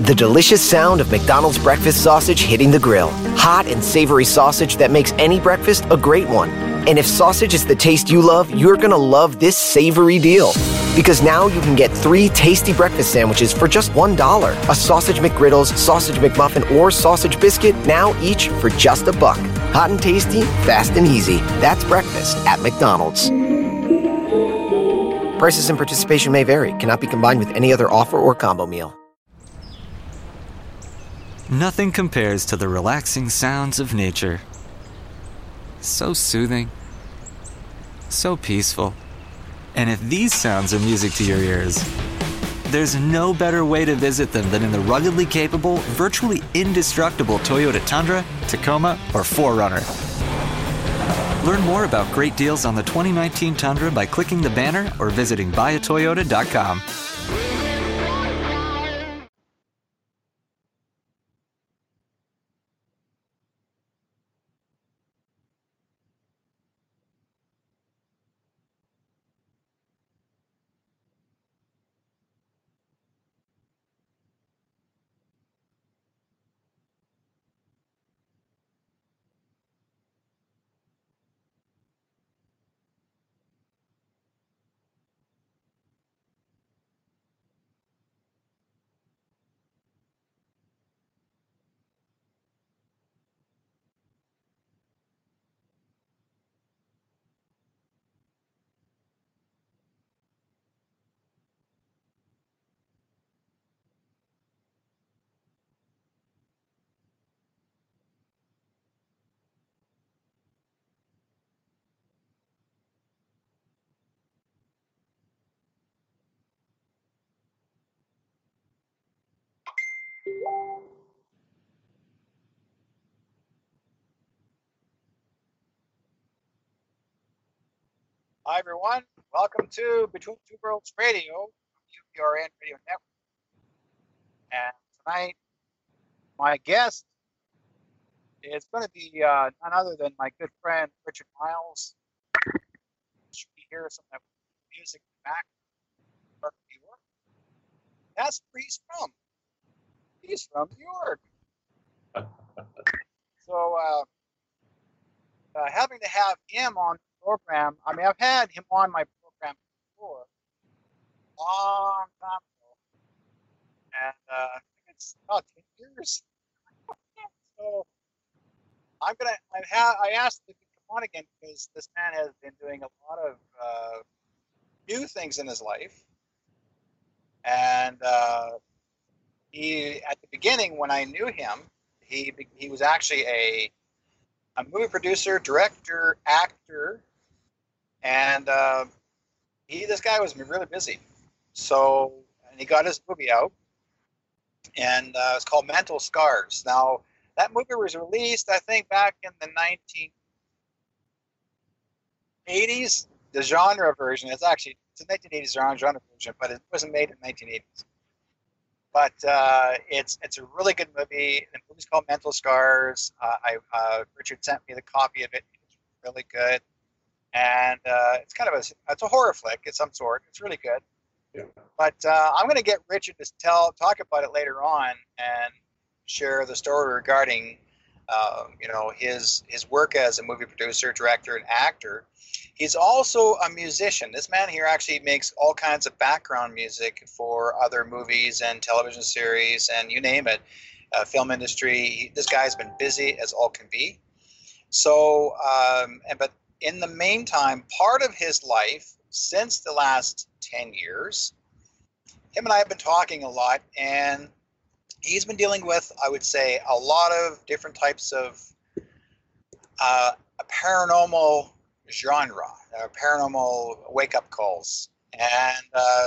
The delicious sound of McDonald's breakfast sausage hitting the grill. Hot and savory sausage that makes any breakfast a great one. And if sausage is the taste you love, you're gonna love this savory deal. Because now you can get 3 tasty breakfast sandwiches for just $1. A sausage McGriddles, sausage McMuffin, or sausage biscuit, now each for just $1. Hot and tasty, fast and easy. That's breakfast at McDonald's. Prices and participation may vary. Cannot be combined with any other offer or combo meal. Nothing compares to the relaxing sounds of nature. So soothing. So peaceful. And if these sounds are music to your ears, there's no better way to visit them than in the ruggedly capable, virtually indestructible Toyota Tundra, Tacoma, or 4Runner. Learn more about great deals on the 2019 Tundra by clicking the banner or visiting buyatoyota.com. Hi, everyone. Welcome to Between Two Worlds Radio, UPRN Radio Network. And tonight, my guest is going to be none other than my good friend, Richard Miles. You hear some of the music in the back. That's where he's from. He's from New York. So, having to have him on the program, I mean, I've had him on my program before, long time ago, and I think it's about 10 years. So I asked if he could come on again because this man has been doing a lot of new things in his life, and he, at the beginning when I knew him, he was actually a movie producer, director, actor, and this guy was really busy. So, and he got his movie out, and it's called Mental Scars. Now, that movie was released, I think, back in the 1980s. The genre version, it's a 1980s genre version, but it wasn't made in the 1980s. But it's a really good movie. The movie's called Mental Scars. Richard sent me the copy of it. It's really good, and it's kind of it's a horror flick of some sort. It's really good. Yeah. But I'm going to get Richard to talk about it later on and share the story regarding his work as a movie producer, director, and actor. He's also a musician. This man here actually makes all kinds of background music for other movies and television series and you name it, film industry. This guy's been busy as all can be. So, but in the meantime, part of his life since the last 10 years, him and I have been talking a lot, and he's been dealing with, I would say, a lot of different types of a paranormal genre, paranormal wake-up calls. And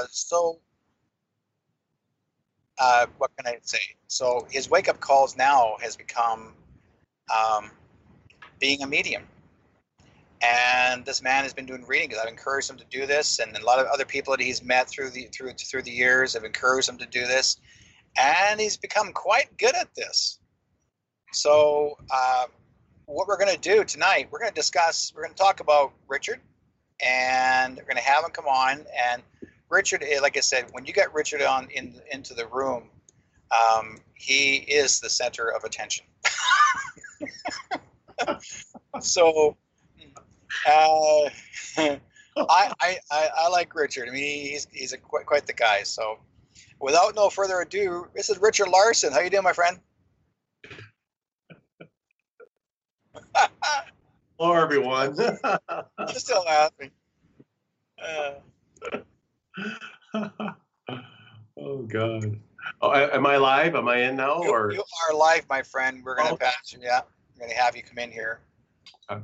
what can I say? So his wake-up calls now has become being a medium. And this man has been doing readings. I've encouraged him to do this, and a lot of other people that he's met through the years have encouraged him to do this. And he's become quite good at this. So what we're going to do tonight, we're going to talk about Richard, and we're going to have him come on. And Richard, like I said, when you get Richard on into the room, He is the center of attention. So, I like Richard. I mean, he's quite the guy. So, without no further ado, this is Richard Larson. How you doing, my friend? Hello, everyone. Just still laughing. Oh God. Oh, am I live? Am I in now? Or you are live, my friend. We're gonna pass you. Yeah, we're gonna have you come in here. Okay.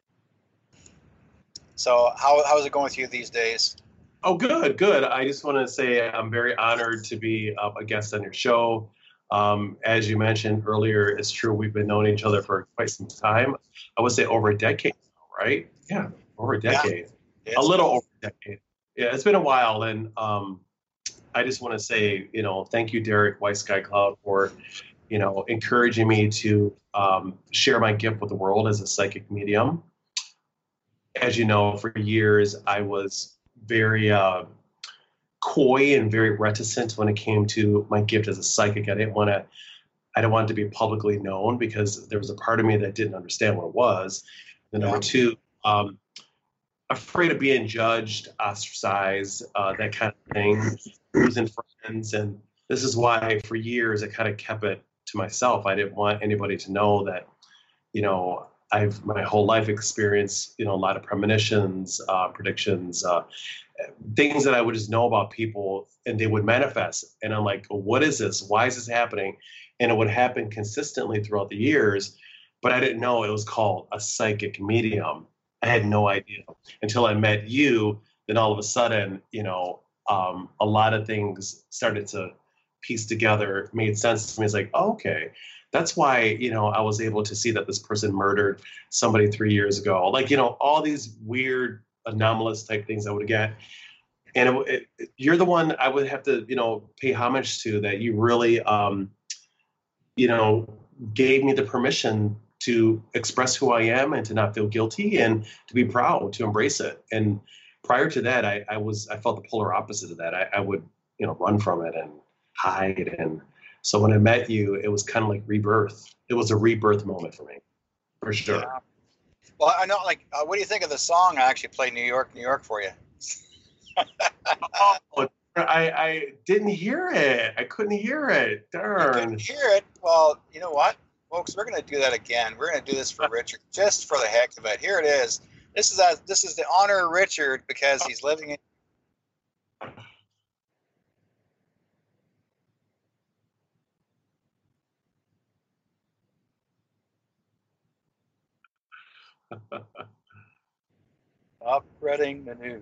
So how's it going with you these days? Oh, good. I just want to say I'm very honored to be a guest on your show. As you mentioned earlier, it's true we've been knowing each other for quite some time. I would say over a decade now, right? Yeah, over a decade. Yeah, a little over a decade. Yeah, it's been a while, and I just want to say, thank you, Derek White Sky Cloud, for, encouraging me to share my gift with the world as a psychic medium. As you know, for years, I was very coy and very reticent when it came to my gift as a psychic. I didn't want it to be publicly known because there was a part of me that didn't understand what it was. And number two, afraid of being judged, ostracized, that kind of thing, losing friends. And this is why for years I kind of kept it to myself. I didn't want anybody to know that, I've my whole life experienced, a lot of premonitions, predictions, things that I would just know about people and they would manifest. And I'm like, well, what is this? Why is this happening? And it would happen consistently throughout the years, but I didn't know it was called a psychic medium. I had no idea until I met you. Then all of a sudden, a lot of things started to piece together, made sense to me. It's like, oh, okay, that's why, I was able to see that this person murdered somebody 3 years ago. Like, all these weird, anomalous type things I would get. And you're the one I would have to, pay homage to, that you really, gave me the permission to express who I am and to not feel guilty and to be proud, to embrace it. And prior to that, I felt the polar opposite of that. I would, run from it and hide. And so when I met you, it was kind of like rebirth. It was a rebirth moment for me, for sure. Yeah. Well, I know, what do you think of the song I actually played New York, New York for you? I didn't hear it. I couldn't hear it. Darn. You couldn't hear it? Well, you know what, folks? We're going to do that again. We're going to do this for Richard, just for the heck of it. Here it is. This is the honor of Richard because he's living in. Spreading the news.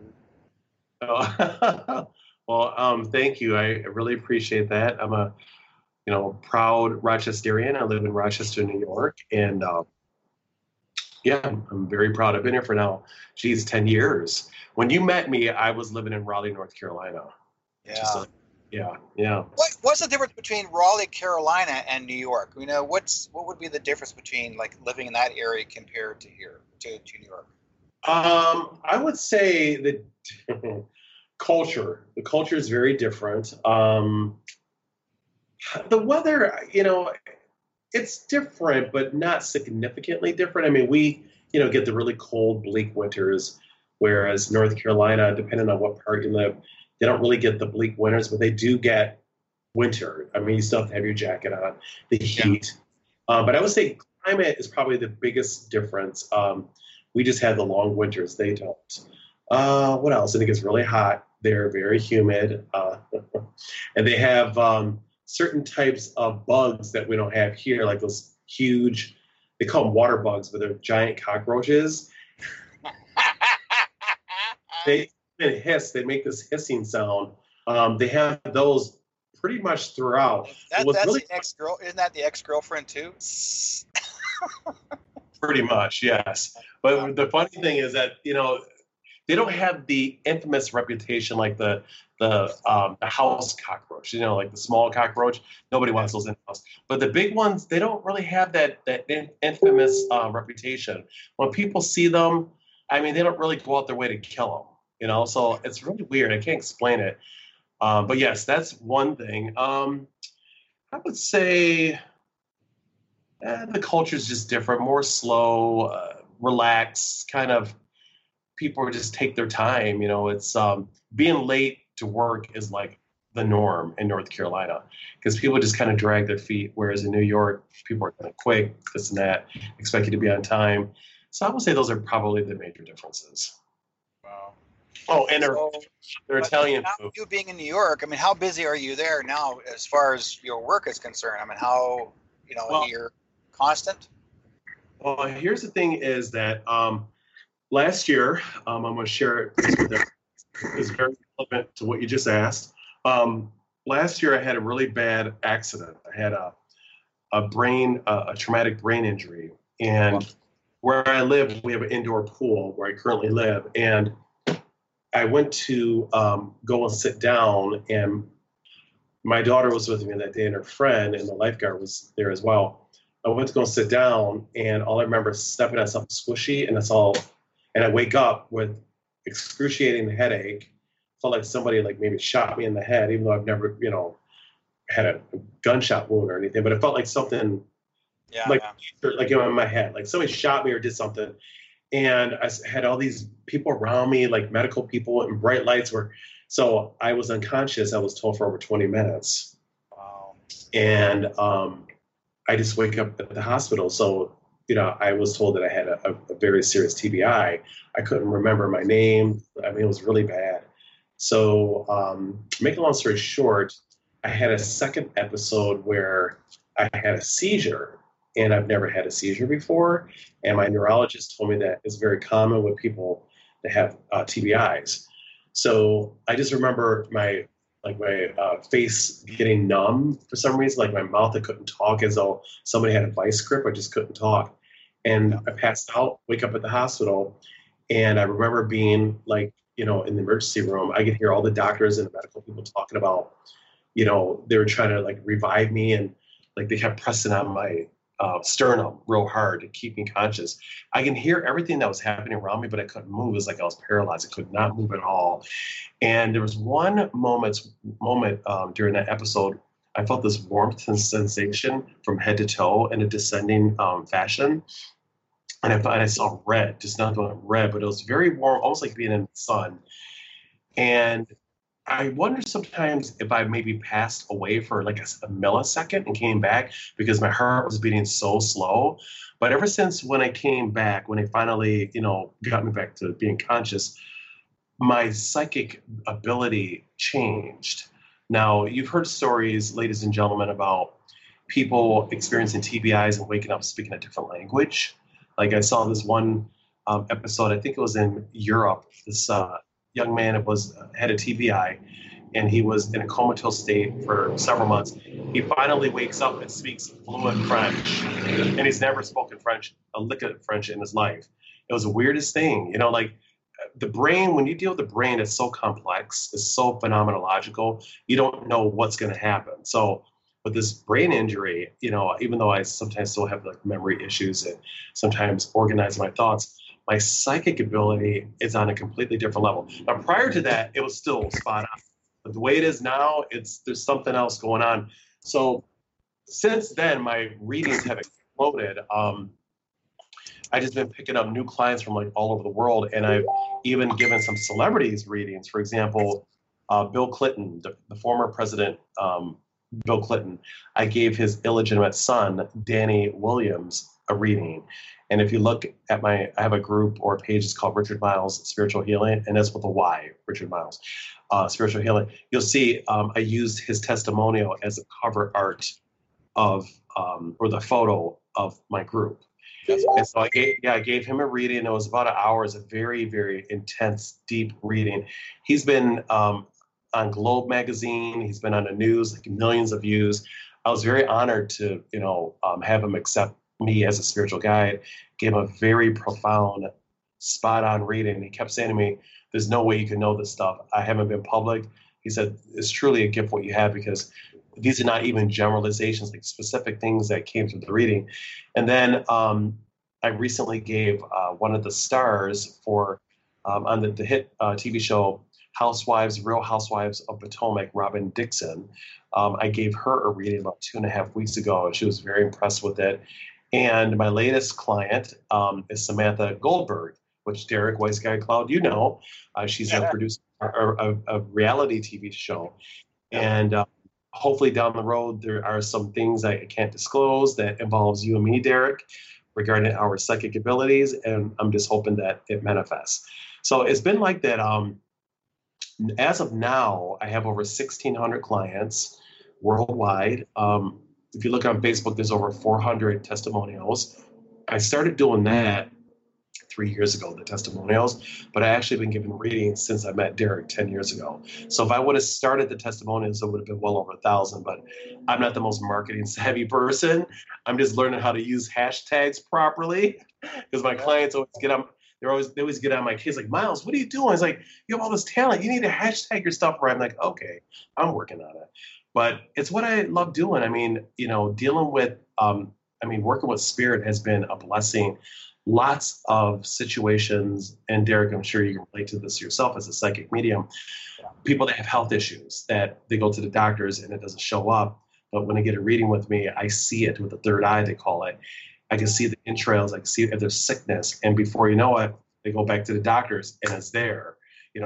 Well, thank you. I really appreciate that. I'm a, proud Rochesterian. I live in Rochester, New York, and yeah, I'm very proud. I've been here for now, 10 years. When you met me, I was living in Raleigh, North Carolina. Yeah. Yeah. What's the difference between Raleigh, Carolina, and New York? What would be the difference between living in that area compared to here to New York? I would say the culture. The culture is very different. The weather, it's different, but not significantly different. I mean, we, get the really cold, bleak winters, whereas North Carolina, depending on what part you live, they don't really get the bleak winters, but they do get winter. I mean, you still have to have your jacket on, the heat. Yeah. But I would say climate is probably the biggest difference. We just had the long winters. They don't. What else? I think it's really hot. They're very humid. And they have certain types of bugs that we don't have here, like those huge, they call them water bugs, but they're giant cockroaches. They hiss. They make this hissing sound. They have those pretty much throughout. That's really the ex-girl. Isn't that the ex-girlfriend too? Pretty much, yes. But the funny thing is that they don't have the infamous reputation like the house cockroach. Like the small cockroach. Nobody wants those in the house. But the big ones, they don't really have that infamous reputation. When people see them, I mean, they don't really go out their way to kill them. So it's really weird. I can't explain it. But yes, that's one thing. I I would say the culture is just different, more slow, relaxed, kind of people just take their time. It's being late to work is like the norm in North Carolina because people just kind of drag their feet, whereas in New York, people are kind of quick, this and that, expect you to be on time. So I would say those are probably the major differences. Wow. Oh, and they're Italian now, food. you being in New York, I mean, how busy are you there now as far as your work is concerned? I mean, how, you're constant? Well, here's the thing is that last year, I'm going to share this with everyone. It's very relevant to what you just asked. Last year, I had a really bad accident. I had a traumatic brain injury. And where I live, we have an indoor pool where I currently live. And I went to go and sit down, and my daughter was with me that day, and her friend, and the lifeguard was there as well. I went to go sit down, and all I remember is stepping on something squishy, and and I wake up with excruciating headache. Felt like somebody maybe shot me in the head, even though I've never, had a gunshot wound or anything, but it felt like something in my head, like somebody shot me or did something. And I had all these people around me, like medical people, and bright lights so I was unconscious, I was told, for over 20 minutes. Wow. And I just wake up at the hospital. So, I was told that I had a very serious TBI. I couldn't remember my name. I mean, it was really bad. So, make a long story short, I had a second episode where I had a seizure, and I've never had a seizure before. And my neurologist told me that it's very common with people that have TBIs. So I just remember my face getting numb for some reason, like my mouth, I couldn't talk, as though somebody had a vice grip. I just couldn't talk. And I passed out, wake up at the hospital. And I remember being in the emergency room. I could hear all the doctors and the medical people talking about, they were trying to revive me, and they kept pressing on my sternum real hard to keep me conscious. I can hear everything that was happening around me, but I couldn't move. It was like I was paralyzed. I could not move at all. And there was one moment during that episode, I felt this warmth and sensation from head to toe in a descending fashion. And I saw red, just not red, but it was very warm, almost like being in the sun. And I wonder sometimes if I maybe passed away for a millisecond and came back because my heart was beating so slow. But ever since when I came back, when they finally, got me back to being conscious, my psychic ability changed. Now, you've heard stories, ladies and gentlemen, about people experiencing TBIs and waking up speaking a different language. Like I saw this one episode, I think it was in Europe. This young man had a TBI, and he was in a comatose state for several months. He finally wakes up and speaks fluent French, and he's never spoken a lick of French in his life. It was the weirdest thing, the brain, when you deal with the brain, it's so complex, it's so phenomenological, you don't know what's going to happen. So with this brain injury, even though I sometimes still have memory issues and sometimes organize my thoughts, my psychic ability is on a completely different level. Now, prior to that, it was still spot on. But the way it is now, there's something else going on. So since then, my readings have exploded. I just been picking up new clients from all over the world, and I've even given some celebrities readings. For example, Bill Clinton, the former president, Bill Clinton, I gave his illegitimate son, Danny Williams, a reading. And if you look at I have a group or a page, it's called Richard Miles Spiritual Healing, and that's with a Y, Richard Miles Spiritual Healing. You'll see I used his testimonial as a cover art of, or the photo of my group. And so I gave him a reading. It was about an hour. It's a very, very intense, deep reading. He's been on Globe magazine. He's been on the news, millions of views. I was very honored to, have him accept me as a spiritual guide. Gave him a very profound, spot-on reading. He kept saying to me, "There's no way you can know this stuff. I haven't been public." He said, "It's truly a gift what you have, because these are not even generalizations, specific things that came through the reading." And then I recently gave one of the stars for on the hit TV show Housewives, Real Housewives of Potomac, Robin Dixon. I gave her a reading about 2.5 weeks ago, and she was very impressed with it. And my latest client is Samantha Goldberg, which Derek, Wise Guy Cloud, you know. She's a producer of a reality TV show. And hopefully down the road, there are some things I can't disclose that involves you and me, Derek, regarding our psychic abilities. And I'm just hoping that it manifests. So it's been like that. As of now, I have over 1,600 clients worldwide. If you look on Facebook, there's over 400 testimonials. I started doing that 3 years ago, the testimonials, but I actually been giving readings since I met Derek 10 years ago. So if I would have started the testimonials, it would have been well over 1,000, but I'm not the most marketing savvy person. I'm just learning how to use hashtags properly because my clients always get on. They always get on my case like, Miles, what are you doing? It's like, you have all this talent. You need to hashtag your stuff right. I'm like, okay, I'm working on it. But it's what I love doing. I mean, dealing with, working with spirit has been a blessing. Lots of situations, and Derek, I'm sure you can relate to this yourself as a psychic medium, people that have health issues that they go to the doctors and it doesn't show up. But when they get a reading with me, I see it with the third eye, they call it. I can see the entrails, I can see if there's sickness. And before you know it, they go back to the doctors and it's there.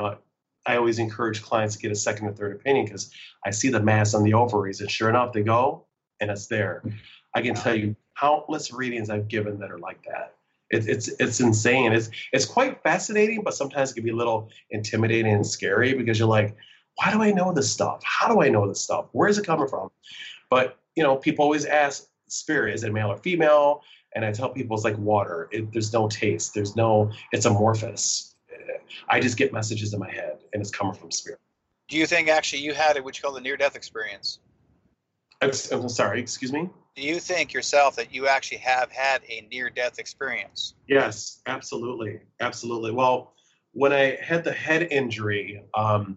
I always encourage clients to get a second or third opinion because I see the mass on the ovaries and sure enough, they go and it's there. I can tell you countless readings I've given that are like that. It's insane. It's quite fascinating, but sometimes it can be a little intimidating and scary because you're like, why do I know this stuff? How do I know this stuff? Where is it coming from? But, people always ask, spirit, is it male or female? And I tell people it's like water. There's no taste. It's amorphous. I just get messages in my head and it's coming from spirit. Do you think actually you had what you call the near-death experience? I'm sorry, excuse me? Do you think yourself that you actually have had a near-death experience? Yes, absolutely. Absolutely. Well, when I had the head injury, and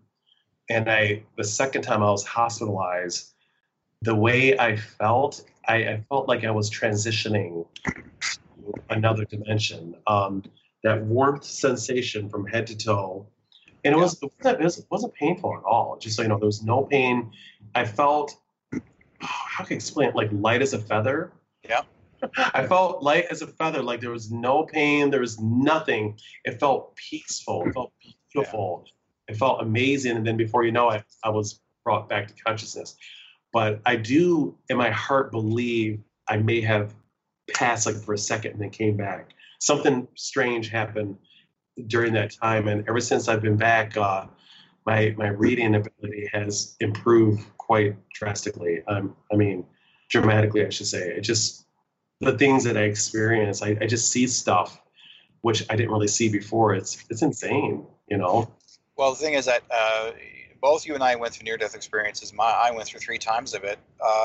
the second time I was hospitalized, the way I felt like I was transitioning to another dimension. That warmth sensation from head to toe. And it wasn't painful at all. Just so you know, there was no pain. I felt, how can I explain it? Like light as a feather. Yeah. I felt light as a feather, like there was no pain, there was nothing. It felt peaceful, it felt beautiful, it felt amazing. And then before you know it, I was brought back to consciousness. But I do, in my heart, believe I may have passed like for a second and then came back. Something strange happened during that time. And ever since I've been back, my reading ability has improved quite drastically. Dramatically, I should say. It just, the things that I experience, I just see stuff which I didn't really see before. It's insane, Well, the thing is that both you and I went through near-death experiences. I went through 3 times of it.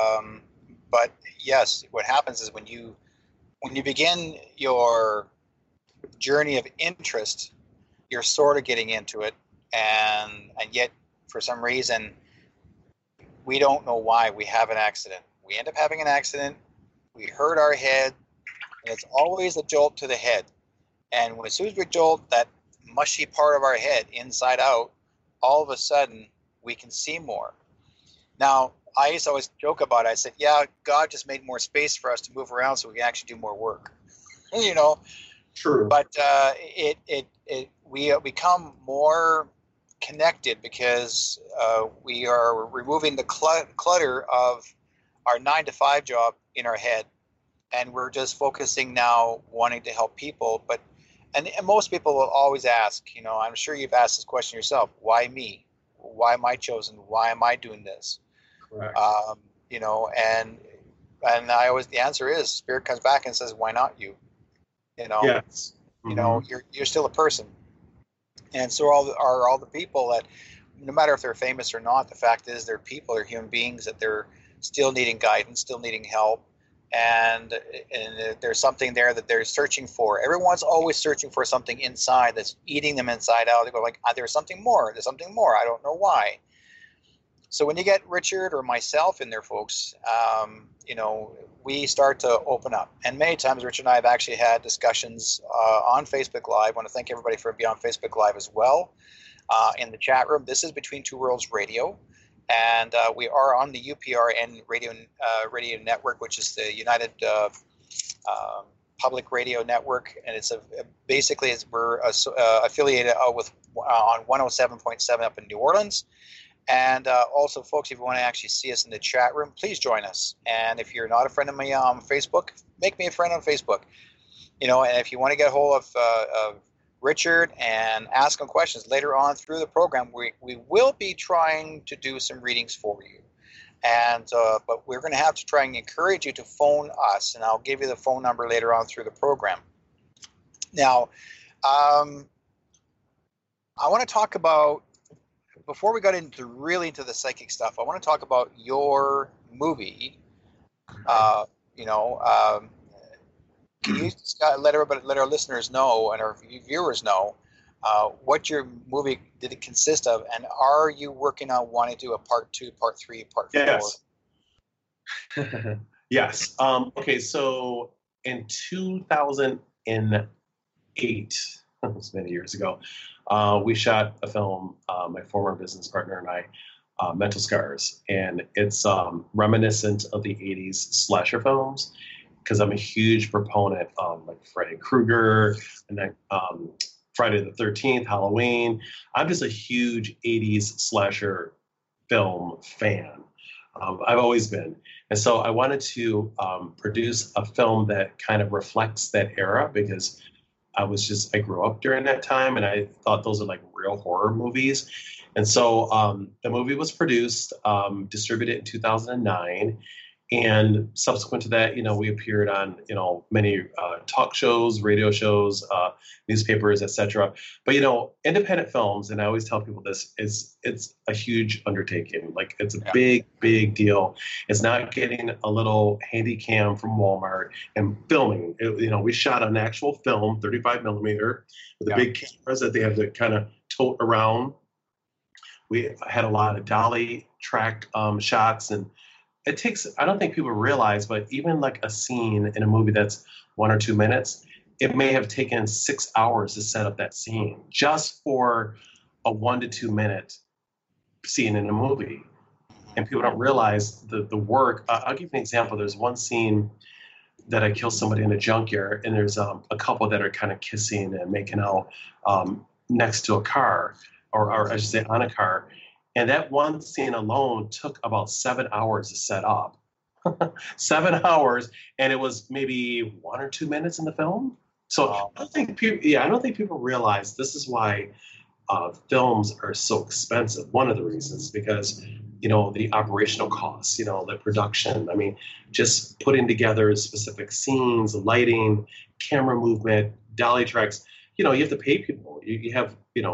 But yes, what happens is when you begin your journey of interest, you're sort of getting into it, and yet for some reason we don't know why we have an accident. We end up having an accident. We hurt our head, and it's always a jolt to the head. And as soon as we jolt that mushy part of our head inside out, all of a sudden we can see more. Now, I used to always joke about it. I said, yeah, God just made more space for us to move around so we can actually do more work. True. But we become more connected because we are removing the clutter of our 9-to-5 job in our head, and we're just focusing now wanting to help people. And most people will always ask, I'm sure you've asked this question yourself, why me? Why am I chosen? Why am I doing this? Correct. And I always, the answer is spirit comes back and says, why not you? Yes. Mm-hmm. You're still a person. And so are all the people that, no matter if they're famous or not, the fact is they're people, they're human beings, that they're still needing guidance, still needing help. And there's something there that they're searching for. Everyone's always searching for something inside that's eating them inside out. They go like, there's something more. There's something more. I don't know why. So when you get Richard or myself in there, folks, we start to open up. And many times Richard and I have actually had discussions on Facebook Live. I want to thank everybody for being on Facebook Live as well. in the chat room. This is Between Two Worlds Radio, and we are on the UPRN radio network, which is the United Public Radio Network, and it's we're affiliated with on 107.7 up in New Orleans. And also, folks, if you want to actually see us in the chat room, please join us. And if you're not a friend of me on Facebook, make me a friend on Facebook. And if you want to get a hold of Richard and ask him questions later on through the program, we will be trying to do some readings for you. And but we're going to have to try and encourage you to phone us, and I'll give you the phone number later on through the program. Now, I want to talk about, before we got really into the psychic stuff, I want to talk about your movie. Can you let our listeners know and our viewers know what your movie did it consist of, and are you working on wanting to do a part 2, part 3, part 4? Yes. Yes. Okay, so in 2008, that was many years ago, we shot a film, my former business partner and I, Mental Scars, and it's reminiscent of the 80s slasher films, because I'm a huge proponent of like Freddy Krueger and then Friday the 13th, Halloween. I'm just a huge 80s slasher film fan. I've always been. And so I wanted to produce a film that kind of reflects that era, because I grew up during that time, and I thought those are like real horror movies. And so the movie was produced, distributed in 2009. And subsequent to that, we appeared on, many talk shows, radio shows, newspapers, etc. But, independent films, and I always tell people this, it's a huge undertaking. Like, it's a big, big deal. It's not getting a little handy cam from Walmart and filming. We shot an actual film, 35 millimeter, with the big cameras that they have to kind of tote around. We had a lot of dolly track shots, and it takes, I don't think people realize, but even like a scene in a movie that's 1 or 2 minutes, it may have taken 6 hours to set up that scene just for a 1 to 2 minute scene in a movie. And people don't realize the work. I'll give you an example. There's one scene that I kill somebody in a junkyard, and there's a couple that are kind of kissing and making out next to a car, or I should say on a car. And that one scene alone took about 7 hours to set up. 7 hours, and it was maybe 1 or 2 minutes in the film. So I don't think people realize this is why films are so expensive. One of the reasons, because the operational costs, the production. I mean, just putting together specific scenes, lighting, camera movement, dolly tracks. You have to pay people. You have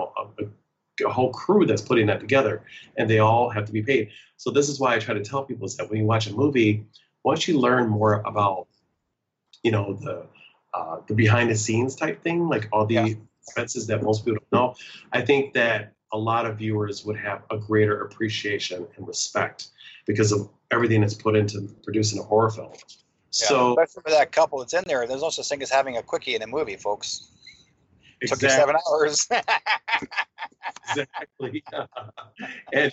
a whole crew that's putting that together, and they all have to be paid. So this is why I try to tell people is that when you watch a movie, once you learn more about, the behind the scenes type thing, like all the expenses that most people don't know, I think that a lot of viewers would have a greater appreciation and respect because of everything that's put into producing a horror film. Yeah, so especially for that couple that's in there, there's no such thing as having a quickie in a movie, folks. It took you 7 hours. Exactly. And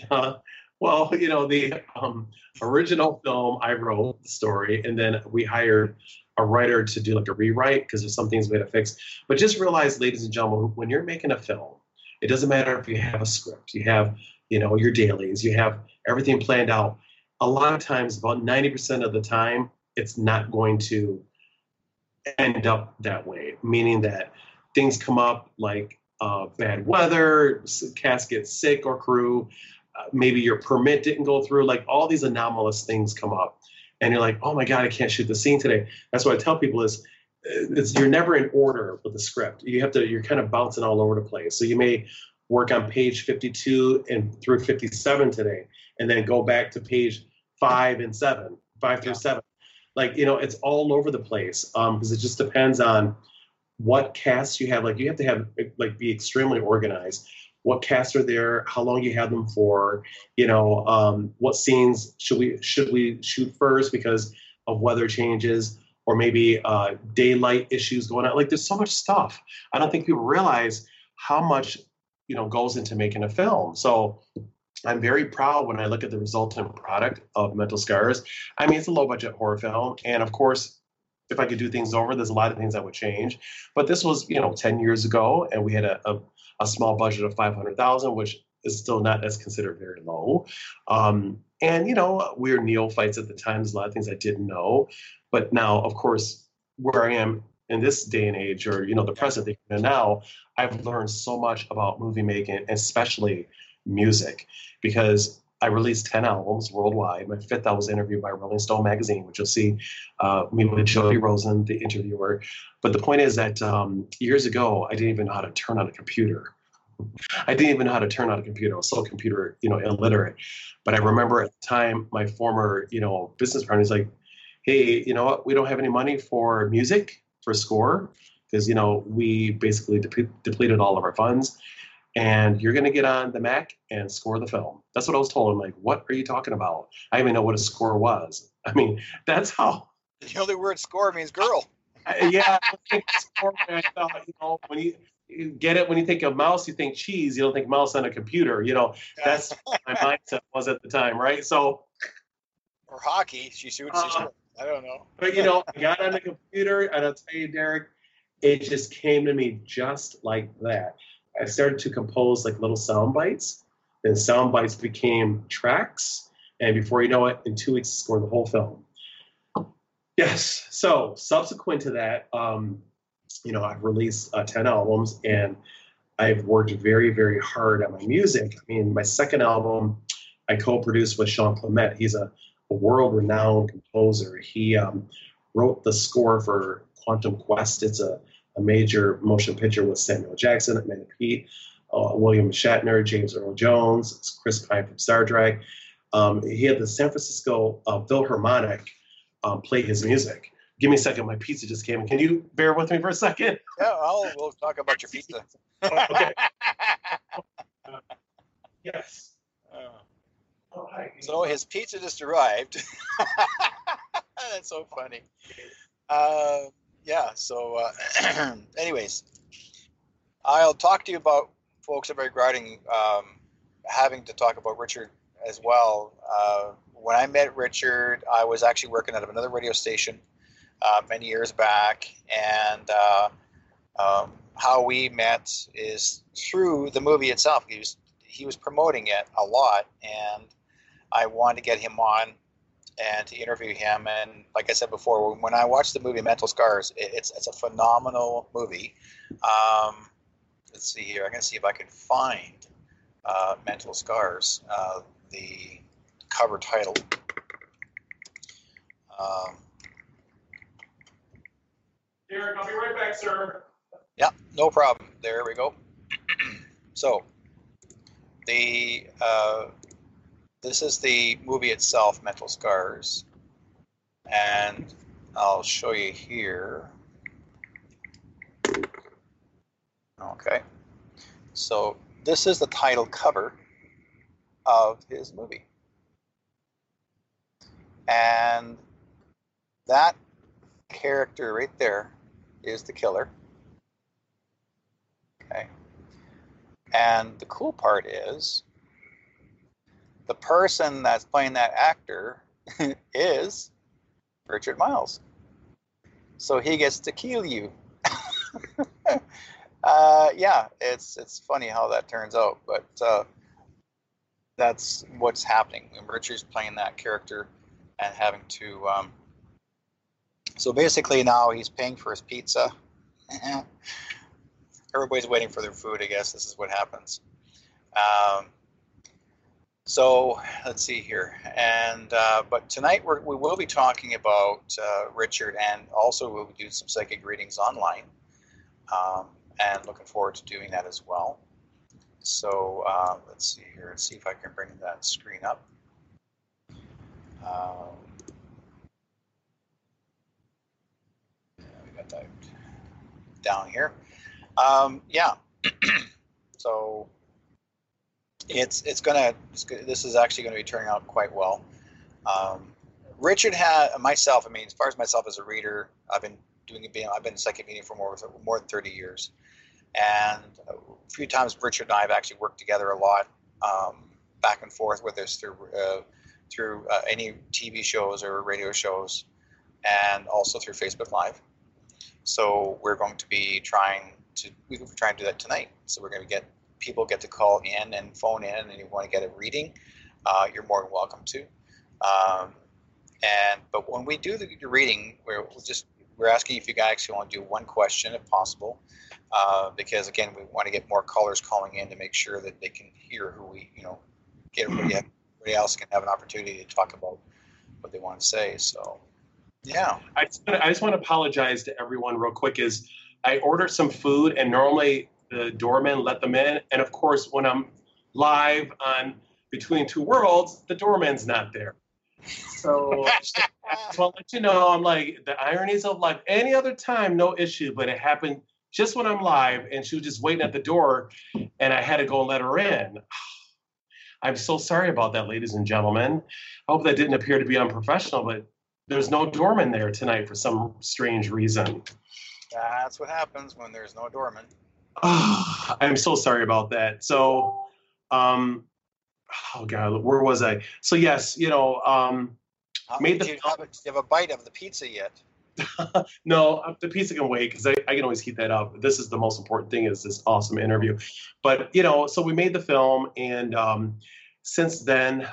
the original film, I wrote the story, and then we hired a writer to do like a rewrite because there's some things we had to fix. But just realize, ladies and gentlemen, when you're making a film, it doesn't matter if you have a script, you have your dailies, you have everything planned out. A lot of times, about 90% of the time, it's not going to end up that way, meaning that things come up like bad weather, cast gets sick or crew, maybe your permit didn't go through, like all these anomalous things come up. And you're like, oh my God, I can't shoot the scene today. That's what I tell people is you're never in order with the script. You're kind of bouncing all over the place. So you may work on page 52 and through 57 today, and then go back to page 5 through 7. Like, it's all over the place because it just depends on what cast you have. Like, you have to have be extremely organized. What casts are there? How long you have them for? What scenes should we shoot first because of weather changes, or maybe daylight issues going on? Like, there's so much stuff. I don't think people realize how much goes into making a film. So I'm very proud when I look at the resultant product of Mental Scars. I mean, it's a low budget horror film. And of course, if I could do things over, there's a lot of things I would change. But this was, 10 years ago, and we had a small budget of 500,000, which is still not as considered very low. And, we were neophytes at the time. There's a lot of things I didn't know. But now, of course, where I am in this day and age, or, the present day, and now, I've learned so much about movie making, especially music, because I released 10 albums worldwide. My 5th, I was interviewed by Rolling Stone magazine, which you'll see me with Joey Rosen, the interviewer. But the point is that years ago, I didn't even know how to turn on a computer. I didn't even know how to turn on a computer. I was so computer, illiterate. But I remember at the time, my former, business partner is like, hey, you know what? We don't have any money for music, for score, because, we basically depleted all of our funds. And you're going to get on the Mac and score the film. That's what I was told. I'm like, what are you talking about? I didn't even know what a score was. I mean, that's how. The only word score means girl. Yeah. Score, I thought, when you get it, when you think of mouse, you think cheese. You don't think mouse on a computer. That's what my mindset was at the time, right? So. Or hockey. She shoots. I don't know. But, I got on the computer, and I'll tell you, Derek, it just came to me just like that. I started to compose like little sound bites, and sound bites became tracks. And before you know it, in 2 weeks, I scored the whole film. Yes. So subsequent to that, I've released 10 albums, and I've worked very, very hard on my music. I mean, my second album, I co-produced with Sean Clement. He's a world-renowned composer. He wrote the score for Quantum Quest. It's a major motion picture with Samuel Jackson, Amanda Peet, William Shatner, James Earl Jones, Chris Pine from Star Trek. He had the San Francisco Philharmonic play his music. Give me a second. My pizza just came in. Can you bear with me for a second? Yeah, we'll talk about your pizza. Okay. Yes. So his pizza just arrived. That's so funny. So anyways, I'll talk to you about, folks, regarding having to talk about Richard as well. When I met Richard, I was actually working at another radio station many years back, and how we met is through the movie itself. He was promoting it a lot, and I wanted to get him on and to interview him. And like I said before, when I watched the movie Mental Scars, it's a phenomenal movie. Let's see here. I'm going to see if I can find Mental Scars, the cover title. Derek, I'll be right back, sir. Yeah, no problem. There we go. So, this is the movie itself, Mental Scars, and I'll show you here. Okay, so this is the title cover of his movie, and that character right there is the killer. Okay, and the cool part is the person that's playing that actor is Richard Miles. So he gets to kill you. It's funny how that turns out, but that's what's happening. Richard's playing that character and having to... So basically now he's paying for his pizza. Everybody's waiting for their food, I guess. This is what happens. So let's see here, and but tonight we will be talking about Richard, and also we'll be doing some psychic readings online, and looking forward to doing that as well. So let's see here, let's see if I can bring that screen up. We got that down here. So. This is actually going to be turning out quite well. Richard had myself. I mean, as far as myself as a reader, I've been psychic medium for more than 30 years, And a few times Richard and I have actually worked together a lot, back and forth with us through any TV shows or radio shows, and also through Facebook Live. So we're going to be trying to do that tonight. So we're going to get to call in and phone in, and if you want to get a reading, you're more than welcome to. But when we do the reading, we're asking if you guys actually want to do one question if possible, because again, we want to get more callers calling in to make sure that they can hear who we, get everybody else can have an opportunity to talk about what they want to say. So, yeah. I just want to apologize to everyone real quick. Is I ordered some food, and normally the doorman let them in, and of course, when I'm live on Between Two Worlds, the doorman's not there. So I just want to let you know, I'm like, the ironies of life. Any other time, no issue, but it happened just when I'm live, and she was just waiting at the door, and I had to go and let her in. I'm so sorry about that, ladies and gentlemen. I hope that didn't appear to be unprofessional, but there's no doorman there tonight for some strange reason. That's what happens when there's no doorman. I'm so sorry about that. So, oh God, where was I? So yes, did you have a bite of the pizza yet? No, the pizza can wait because I can always heat that up. This is the most important thing, is this awesome interview. But, so we made the film, and since then,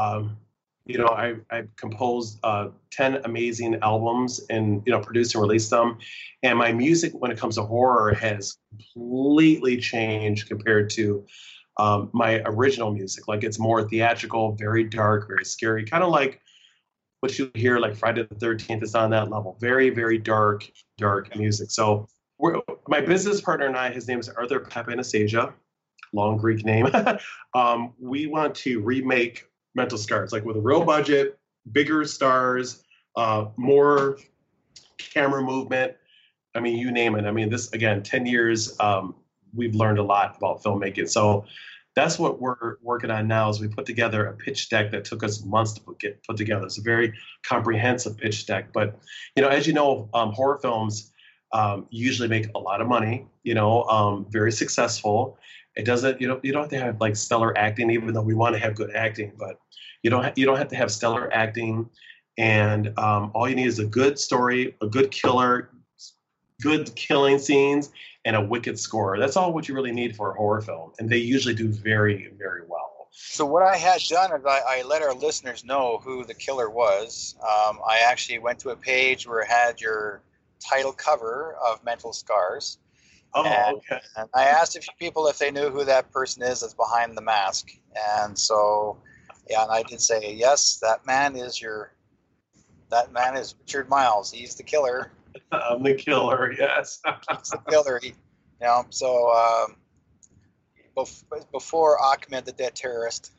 I've composed 10 amazing albums and, produced and released them. And my music, when it comes to horror, has completely changed compared to my original music. Like, it's more theatrical, very dark, very scary, kind of like what you hear, like Friday the 13th is on that level. Very, very dark music. So my business partner and I, his name is Arthur Papanastasia, long Greek name. We want to remake Mental Scars, like with a real budget, bigger stars, more camera movement. I mean, you name it. I mean, this, again, 10 years, we've learned a lot about filmmaking. So that's what we're working on now, is we put together a pitch deck that took us months to put together. It's a very comprehensive pitch deck. But, as you know, horror films usually make a lot of money, very successful. It doesn't, you don't have to have like stellar acting, even though we want to have good acting, but you don't have to have stellar acting. And all you need is a good story, a good killer, good killing scenes, and a wicked score. That's all what you really need for a horror film. And they usually do very, very well. So what I had done is I let our listeners know who the killer was. I actually went to a page where it had your title cover of Mental Scars. Okay. And I asked a few people if they knew who that person is that's behind the mask. And so, and I did say, yes, that man is Richard Miles. He's the killer. I'm the killer, yes. He's the killer. So before Ahmed, the dead terrorist.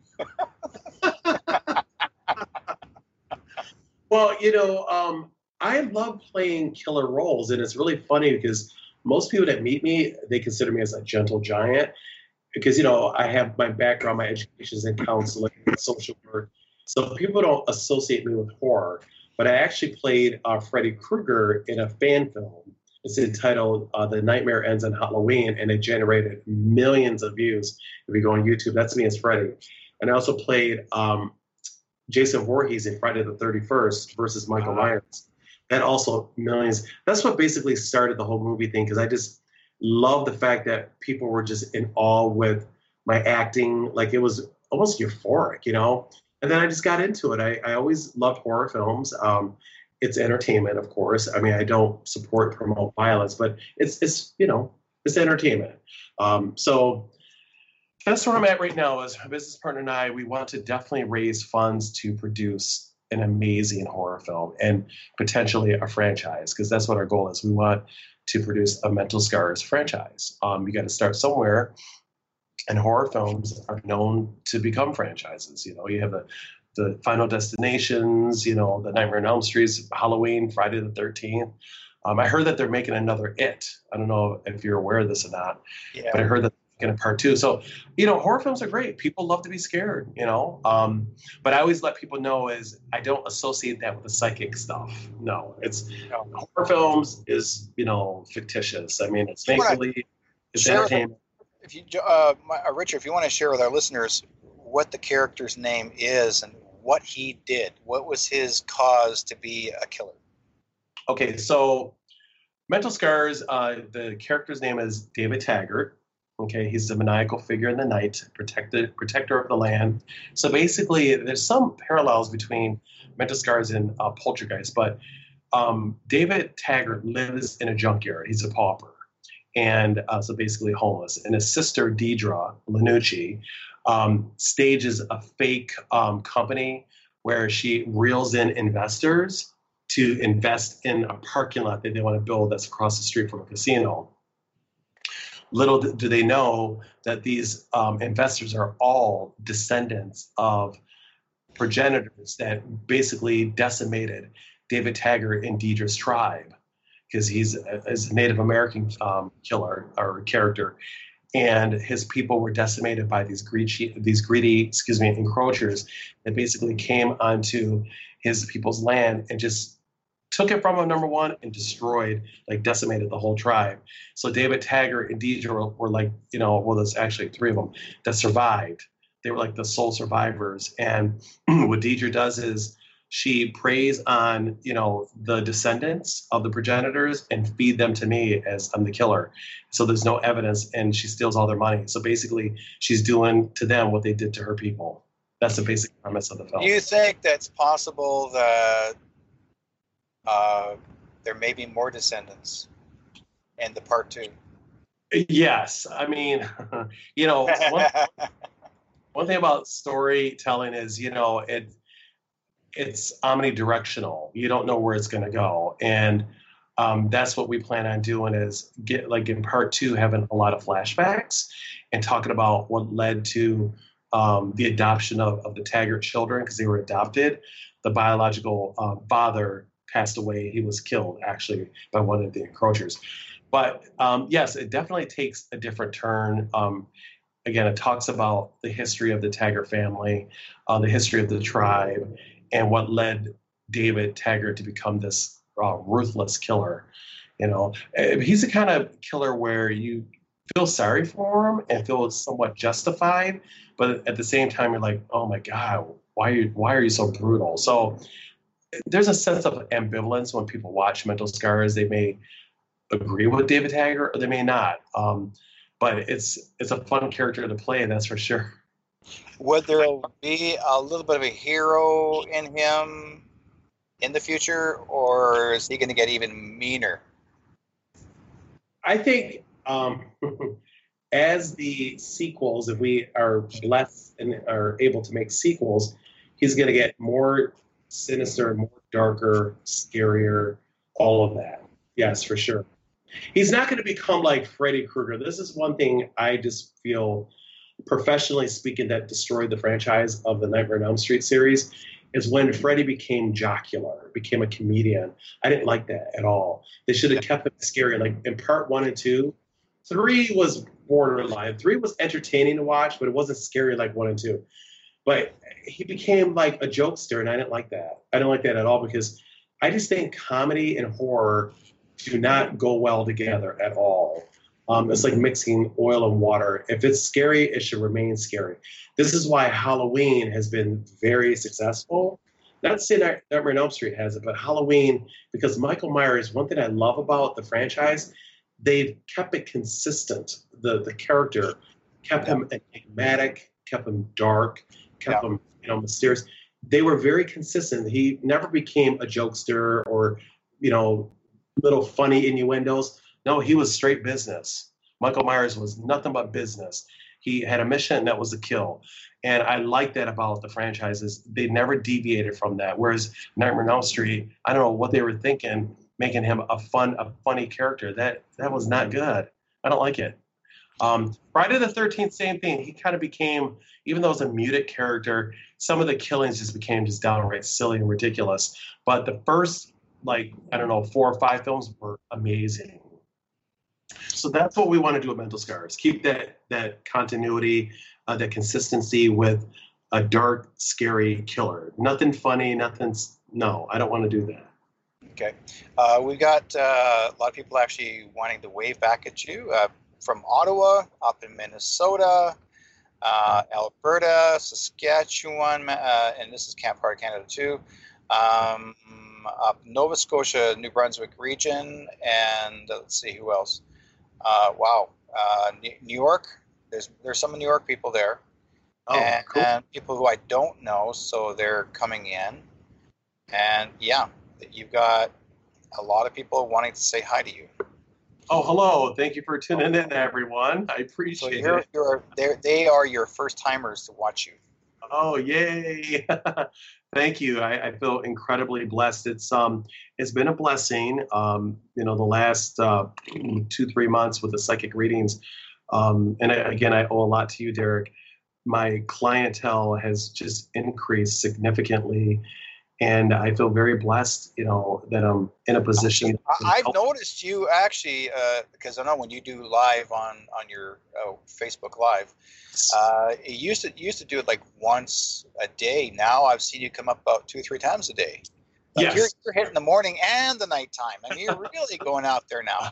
Well, I love playing killer roles, and it's really funny because most people that meet me, they consider me as a gentle giant because, I have my background, my education is in counseling, social work. So people don't associate me with horror. But I actually played Freddy Krueger in a fan film. It's entitled The Nightmare Ends on Halloween, and it generated millions of views. If you go on YouTube, that's me as Freddy. And I also played Jason Voorhees in Friday the 31st versus Michael Myers. That also millions. That's what basically started the whole movie thing, because I just love the fact that people were just in awe with my acting. Like, it was almost euphoric, And then I just got into it. I always loved horror films. It's entertainment, of course. I mean, I don't support, promote violence, but it's entertainment. So that's where I'm at right now. As a business partner and I, we want to definitely raise funds to produce an amazing horror film and potentially a franchise, because that's what our goal is. We want to produce a Mental Scars franchise. You got to start somewhere. And horror films are known to become franchises. You have the Final Destinations, the Nightmare on Elm Street, Halloween, Friday the 13th. I heard that they're making another It. I don't know if you're aware of this or not, but I heard that they're making a part 2. So, horror films are great. People love to be scared, But I always let people know is I don't associate that with the psychic stuff. No, horror films is, fictitious. I mean, it's make-believe. It's Share entertainment. if you, Richard, if you want to share with our listeners what the character's name is and what he did, what was his cause to be a killer? Okay, so Mental Scars, the character's name is David Taggart. Okay, he's the maniacal figure in the night, protector of the land. So basically, there's some parallels between Mental Scars and Poltergeist, but David Taggart lives in a junkyard. He's a pauper, and so basically homeless. And his sister, Deidre Lanucci, stages a fake company where she reels in investors to invest in a parking lot that they want to build that's across the street from a casino. Little do they know that these investors are all descendants of progenitors that basically decimated David Taggart and Deidre's tribe, because he's a Native American killer or character, and his people were decimated by these greedy encroachers that basically came onto his people's land and just took it from him, number one, and destroyed, like decimated the whole tribe. So David Taggart and Deidre were like, well, there's actually three of them that survived. They were like the sole survivors. And what Deidre does is she preys on, the descendants of the progenitors and feed them to me as I'm the killer. So there's no evidence, and she steals all their money. So basically, she's doing to them what they did to her people. That's the basic premise of the film. Do you think that's possible that there may be more descendants in the part 2? Yes. I mean, one thing about storytelling is, it's omnidirectional. You don't know where it's going to go. And that's what we plan on doing, is get, like in part 2, having a lot of flashbacks and talking about what led to the adoption of the Taggart children, because they were adopted. The biological father passed away. He was killed, actually, by one of the encroachers. But yes, it definitely takes a different turn. Again, it talks about the history of the Taggart family, the history of the tribe, and what led David Taggart to become this ruthless killer. He's the kind of killer where you feel sorry for him and feel somewhat justified, but at the same time, you're like, oh my God, why are you so brutal? So there's a sense of ambivalence when people watch Mental Scars. They may agree with David Taggart or they may not. But it's a fun character to play, that's for sure. Would there be a little bit of a hero in him in the future, or is he going to get even meaner? I think as the sequels, if we are blessed and are able to make sequels, he's going to get more sinister, more darker, scarier, all of that. Yes, for sure. He's not going to become like Freddy Krueger. This is one thing I just feel, professionally speaking, that destroyed the franchise of the Nightmare on Elm Street series, is when Freddy became jocular, became a comedian. I didn't like that at all. They should have kept him scary. Like in part 1 and 2, 3 was borderline. 3 was entertaining to watch, but it wasn't scary like 1 and 2. But he became like a jokester, and I didn't like that. I didn't like that at all, because I just think comedy and horror do not go well together at all. It's like mixing oil and water. If it's scary, it should remain scary. This is why Halloween has been very successful. Not to say Nightmare on Elm Street has it, but Halloween, because Michael Myers, one thing I love about the franchise, they've kept it consistent. The character kept him enigmatic, kept him dark, kept him mysterious. They were very consistent. He never became a jokester or, little funny innuendos. No, he was straight business. Michael Myers was nothing but business. He had a mission, that was to kill. And I like that about the franchises. They never deviated from that. Whereas Nightmare on Elm Street, I don't know what they were thinking, making him a funny character. That was not good. I don't like it. Friday the 13th, same thing. He kind of became, even though it's a muted character, some of the killings just became just downright silly and ridiculous. But the first, 4 or 5 films were amazing. So that's what we want to do with Mental Scars. Keep that continuity, that consistency with a dark, scary killer. Nothing funny, no, I don't want to do that. Okay. We got a lot of people actually wanting to wave back at you. from Ottawa, up in Minnesota, Alberta, Saskatchewan, and this is Camp Hard, Canada too. Up Nova Scotia, New Brunswick region, and let's see who else. New York. There's some New York people there, Cool. and people who I don't know, so they're coming in, and yeah, you've got a lot of people wanting to say hi to you. Oh, hello. Thank you for tuning in, everyone. I appreciate it. They are your first timers to watch you. Oh, yay. Thank you. I feel incredibly blessed. It's been a blessing. The last 2-3 months with the psychic readings. And again, I owe a lot to you, Derek. My clientele has just increased significantly. And I feel very blessed, that I'm in a position. I've noticed you actually, because I know when you do live on your Facebook Live, you used to do it like once a day. Now I've seen you come up about 2-3 times a day. Like Yes. You're hitting the morning and the nighttime. I mean, you're really going out there now.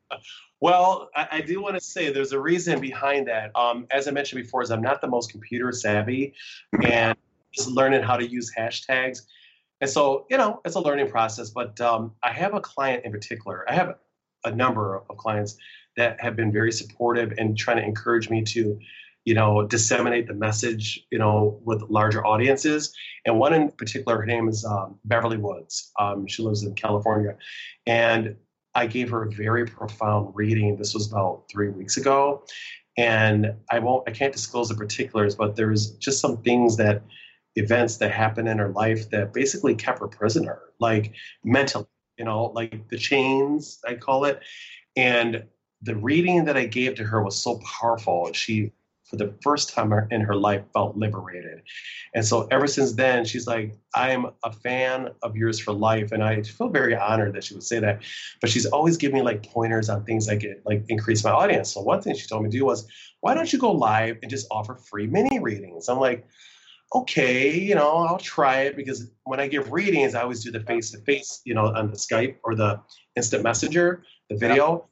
Well, I do want to say there's a reason behind that. As I mentioned before, is I'm not the most computer savvy, and just learning how to use hashtags. And so, it's a learning process, but I have a client in particular. I have a number of clients that have been very supportive and trying to encourage me to, disseminate the message, with larger audiences. And one in particular, her name is Beverly Woods. She lives in California. And I gave her a very profound reading. This was about 3 weeks ago. And I can't disclose the particulars, but there's just some things events that happened in her life that basically kept her prisoner, like mentally, like the chains, I call it. And the reading that I gave to her was so powerful. She, for the first time in her life, felt liberated. And so ever since then, she's like, I am a fan of yours for life. And I feel very honored that she would say that. But she's always giving me like pointers on things that could like increase my audience. So one thing she told me to do was, why don't you go live and just offer free mini readings? I'm like, okay, I'll try it, because when I give readings, I always do the face-to-face, on the Skype or the instant messenger, the video.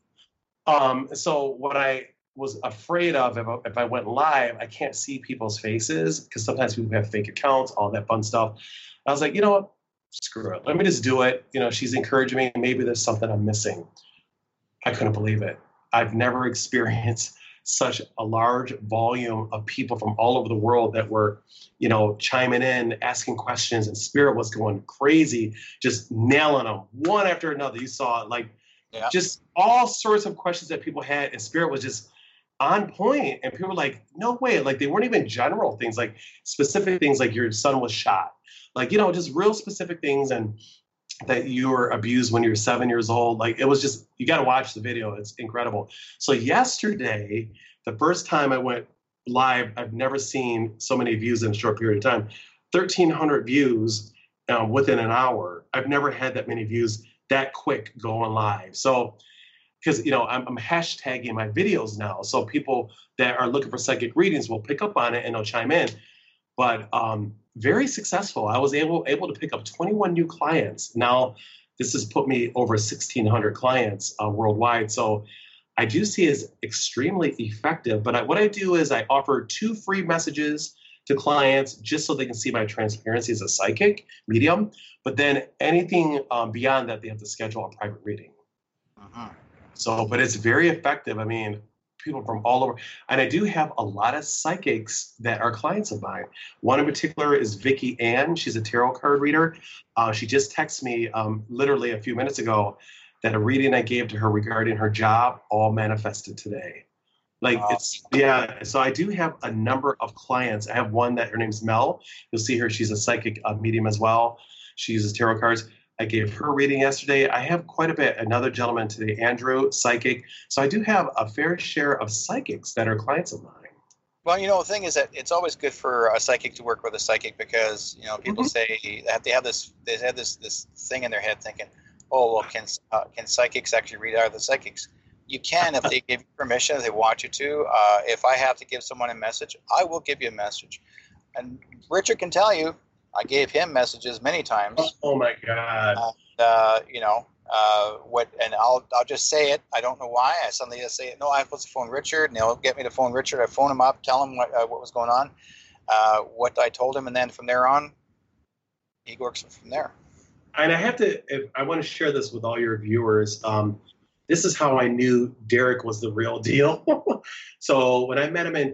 So what I was afraid of, if I went live, I can't see people's faces, because sometimes people have fake accounts, all that fun stuff. I was like, you know what, screw it. Let me just do it. She's encouraging me. Maybe there's something I'm missing. I couldn't believe it. I've never experienced such a large volume of people from all over the world that were, chiming in, asking questions, and Spirit was going crazy, just nailing them one after another. You saw just all sorts of questions that people had, and Spirit was just on point. And people were like, no way. Like, they weren't even general things, like specific things, like your son was shot, like, just real specific things, and that you were abused when you were 7 years old. Like, it was just, you got to watch the video. It's incredible. So yesterday, the first time I went live, I've never seen so many views in a short period of time. 1,300 views within an hour. I've never had that many views that quick going live. So, because, I'm hashtagging my videos now. So people that are looking for psychic readings will pick up on it and they'll chime in. But very successful. I was able to pick up 21 new clients. Now, this has put me over 1,600 clients worldwide. So I do see it as extremely effective. But what I do is I offer 2 free messages to clients just so they can see my transparency as a psychic medium. But then anything beyond that, they have to schedule a private reading. So, but it's very effective. I mean, people from all over. And I do have a lot of psychics that are clients of mine. One in particular is Vicky Ann. She's a tarot card reader. She just texted me literally a few minutes ago that a reading I gave to her regarding her job all manifested today. Like, so I do have a number of clients. I have one that her name's Mel. You'll see her. She's a psychic medium as well. She uses tarot cards. I gave her reading yesterday. I have quite a bit. Another gentleman today, Andrew, psychic. So I do have a fair share of psychics that are clients of mine. Well, the thing is that it's always good for a psychic to work with a psychic, because people say that they have this thing in their head thinking, oh, well, can psychics actually read out of the psychics? You can if they give you permission, if they want you to. If I have to give someone a message, I will give you a message. And Richard can tell you, I gave him messages many times. Oh my God. what, and I'll just say it. I don't know why. I suddenly just say it. No, I'm supposed to phone Richard, and they'll get me to phone Richard. I phone him up, tell him what was going on, what I told him, and then from there on, he works from there. And I want to share this with all your viewers. This is how I knew Derek was the real deal. So when I met him in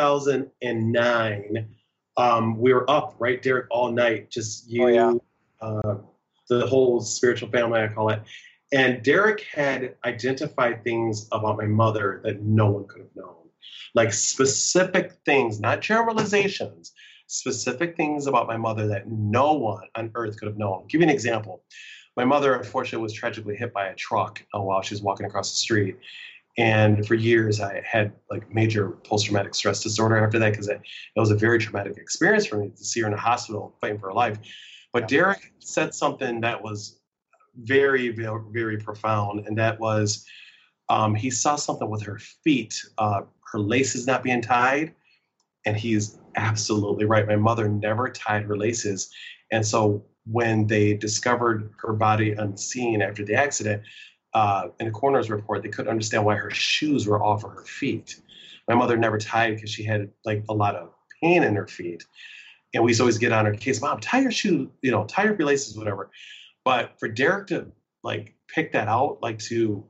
2009, we were up, right, Derek, all night, just you, the whole spiritual family, I call it. And Derek had identified things about my mother that no one could have known. Like specific things, not generalizations, specific things about my mother that no one on earth could have known. I'll give you an example. My mother, unfortunately, was tragically hit by a truck while she was walking across the street. And for years, I had like major post-traumatic stress disorder after that, because it was a very traumatic experience for me to see her in the hospital fighting for her life. But Derek said something that was very, very, very profound, and that was he saw something with her feet, her laces not being tied, and he's absolutely right. My mother never tied her laces, and so when they discovered her body unseen after the accident, in the coroner's report, they couldn't understand why her shoes were off of her feet. My mother never tied because she had like a lot of pain in her feet. And we used to always get on her case, Mom, tie your shoe, tie your laces, whatever. But for Derek to like pick that out, like to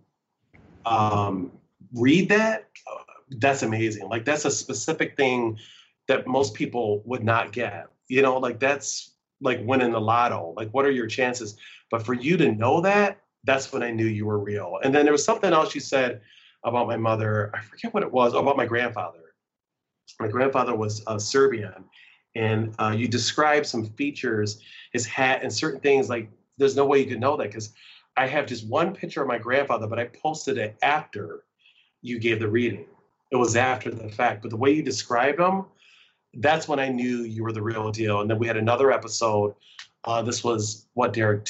read that, that's amazing. Like that's a specific thing that most people would not get. Like that's like winning the lotto. Like what are your chances? But for you to know that, that's when I knew you were real. And then there was something else you said about my mother. I forget what it was, about my grandfather. My grandfather was Serbian. And you described some features, his hat and certain things, like there's no way you could know that, because I have just one picture of my grandfather, but I posted it after you gave the reading. It was after the fact. But the way you described him, that's when I knew you were the real deal. And then we had another episode. This was, what, Derek,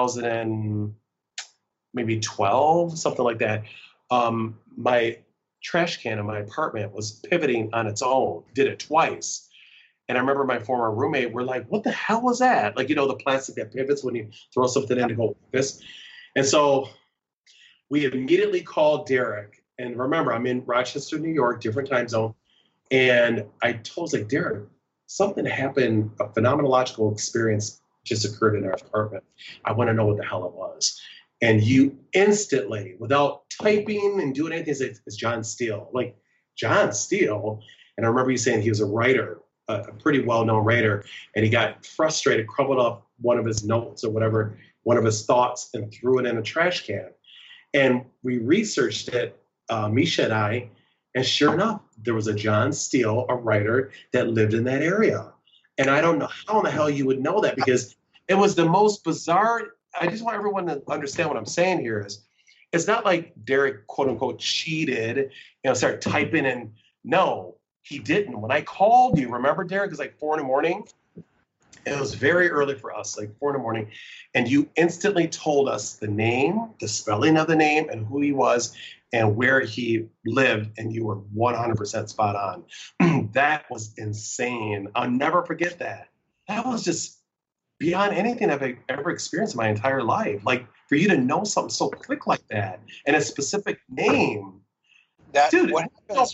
2012, something like that. My trash can in my apartment was pivoting on its own, did it twice. And I remember my former roommate were like, what the hell was that? Like, the plastic that pivots when you throw something in to go like this. And so we immediately called Derek. And remember, I'm in Rochester, New York, different time zone. And I told him, like, Derek, something happened, a phenomenological experience just occurred in our apartment. I want to know what the hell it was. And you instantly, without typing and doing anything, said, it's John Steele. Like, John Steele? And I remember you saying he was a writer, a pretty well-known writer, and he got frustrated, crumpled up one of his notes or whatever, one of his thoughts, and threw it in a trash can. And we researched it, Misha and I, and sure enough, there was a John Steele, a writer, that lived in that area. And I don't know how in the hell you would know that, because it was the most bizarre. I just want everyone to understand what I'm saying here is, it's not like Derek, quote unquote, cheated, started typing in. No, he didn't. When I called you, remember, Derek, it was like 4 a.m. It was very early for us, like 4 a.m. And you instantly told us the name, the spelling of the name, and who he was and where he lived. And you were 100% spot on. That was insane. I'll never forget that. That was just beyond anything I've ever experienced in my entire life. Like, for you to know something so quick like that and a specific name. Dude, what happens,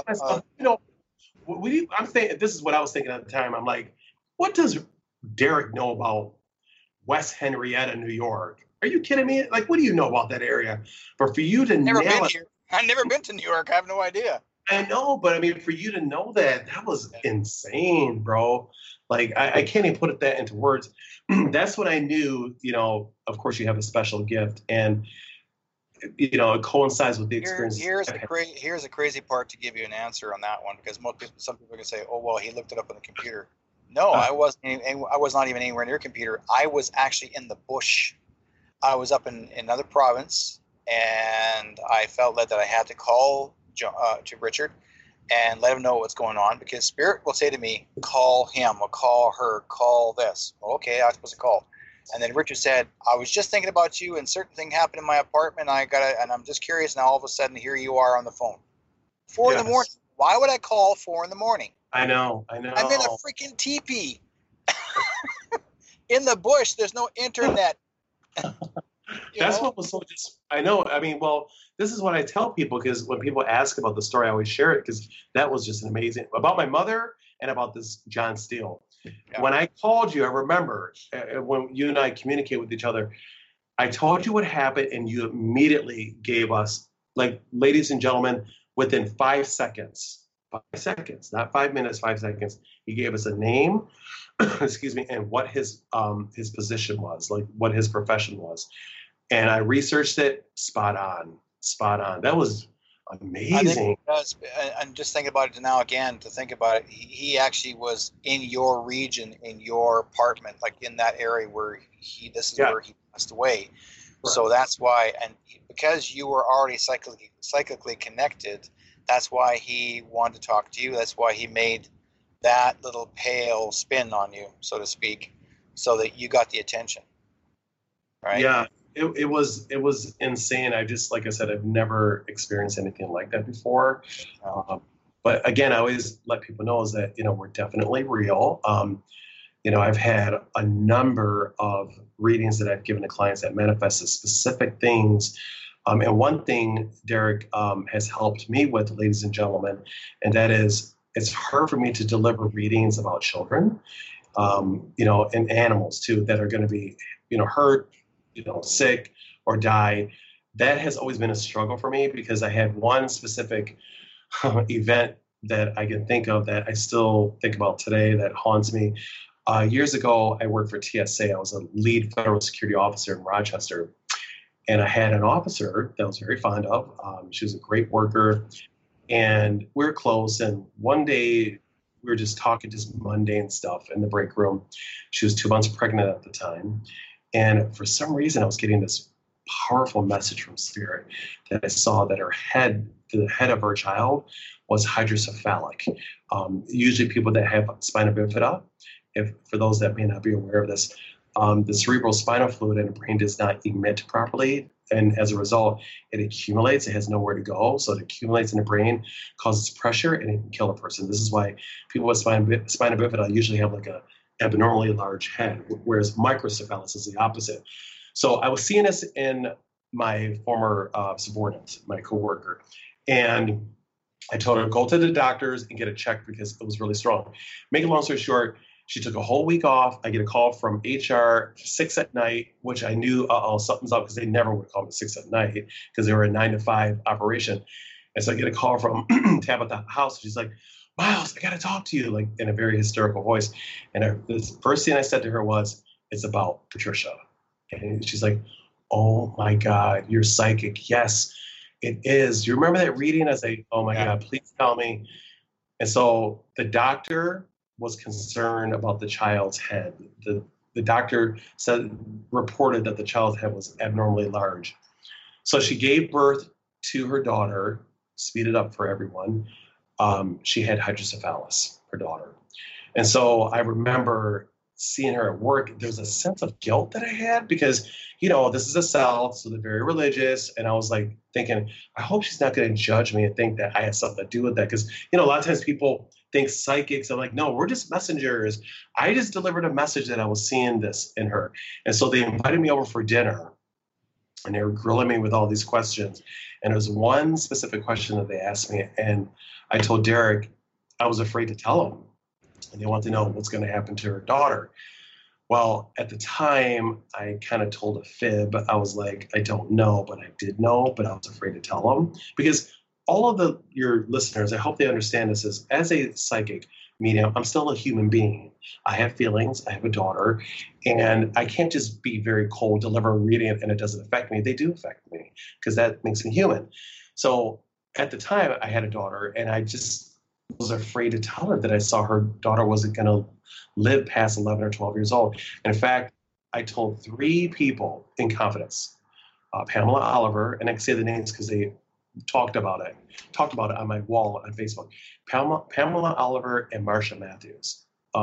I'm saying, this is what I was thinking at the time. I'm like, what does Derek know about West Henrietta, New York? Are you kidding me? Like, what do you know about that area? But for you to nail it, I've never been to New York. I have no idea. I know, but I mean, for you to know that was insane, bro. Like, I can't even put that into words. That's when I knew, of course you have a special gift, and it coincides with the experience. Here's a crazy part to give you an answer on that one, because some people can say, "Oh, well, he looked it up on the computer." No, I was not even anywhere near a computer. I was actually in the bush. I was up in another province, and I felt that I had to call to Richard and let him know what's going on, because Spirit will say to me, call him or call her, call this. Okay, I was supposed to call. And then Richard said, I was just thinking about you, and certain thing happened in my apartment, and I'm just curious, now all of a sudden here you are on the phone. 4 in the morning. Why would I call 4 in the morning? I know. I'm in a freaking teepee. In the bush, there's no internet. That's what was so just, I know. I mean, well, this is what I tell people, because when people ask about the story, I always share it, because that was just an amazing, about my mother and about this John Steele. Yeah. When I called you, I remember when you and I communicate with each other, I told you what happened, and you immediately gave us, like, ladies and gentlemen, within 5 seconds, 5 seconds, not 5 minutes, 5 seconds, he gave us a name, excuse me, and what his position was, like what his profession was. And I researched it, spot on. That was amazing. I think it does. And just think about it now again, to think about it, he actually was in your region, in your apartment, like in that area where where he passed away. Right. So that's why, and because you were already psychically connected, that's why he wanted to talk to you. That's why he made that little pale spin on you, so to speak, so that you got the attention. Right? Yeah. It was insane. I just, like I said, I've never experienced anything like that before. But again, I always let people know is that, we're definitely real. I've had a number of readings that I've given to clients that manifest as specific things. And one thing Derek has helped me with, ladies and gentlemen, and that is, it's hard for me to deliver readings about children, and animals too, that are going to be, hurt, sick or die. That has always been a struggle for me, because I had one specific event that I can think of that I still think about today that haunts me. Years ago, I worked for TSA. I was a lead federal security officer in Rochester. And I had an officer that I was very fond of. She was a great worker. And we were close. And one day, we were just talking just mundane stuff in the break room. She was 2 months pregnant at the time. And for some reason, I was getting this powerful message from Spirit that I saw that the head of her child was hydrocephalic. Usually people that have spina bifida, for those that may not be aware of this, the cerebral spinal fluid in the brain does not emit properly. And as a result, it accumulates. It has nowhere to go. So it accumulates in the brain, causes pressure, and it can kill a person. This is why people with spina bifida usually have like a abnormally large head, whereas microcephalus is the opposite. So I was seeing this in my former subordinate, my coworker, and I told her, go to the doctors and get it checked because it was really strong. Make a long story short, she took a whole week off. I get a call from HR 6 at night, which I knew something's up, because they never would call me 6 at night because they were a 9 to 5 operation. And so I get a call from Tabitha House. She's like, Miles, I got to talk to you, like in a very hysterical voice. And the first thing I said to her was, it's about Patricia. And she's like, oh my God, you're psychic. Yes, it is. You remember that reading? I say, oh my God, please tell me. And so the was concerned about the child's head. The doctor reported that the child's head was abnormally large. So she gave birth to her daughter, speed it up for everyone. She had hydrocephalus, her daughter. And so I remember seeing her at work. There's a sense of guilt that I had because, this is the South, so they're very religious. And I was like thinking, I hope she's not going to judge me and think that I had something to do with that. Because, a lot of times people think psychics. I'm like, no, we're just messengers. I just delivered a message that I was seeing this in her. And so they invited me over for dinner. And they were grilling me with all these questions. And there was one specific question that they asked me. And I told Derek I was afraid to tell him. And they wanted to know what's going to happen to her daughter. Well, at the time, I kind of told a fib. I was like, I don't know, but I did know, but I was afraid to tell them. Because all of your listeners, I hope they understand this, is as a psychic medium, I'm still a human being. I have feelings. I have a daughter. And I can't just be very cold, deliver a reading, and it doesn't affect me. They do affect me because that makes me human. So at the time, I had a daughter, and I just was afraid to tell her that I saw her daughter wasn't going to live past 11 or 12 years old. In fact, I told 3 people in confidence, Pamela Oliver, and I can say the names because they talked about it on my wall on Facebook, Pamela Oliver and Marsha Matthews,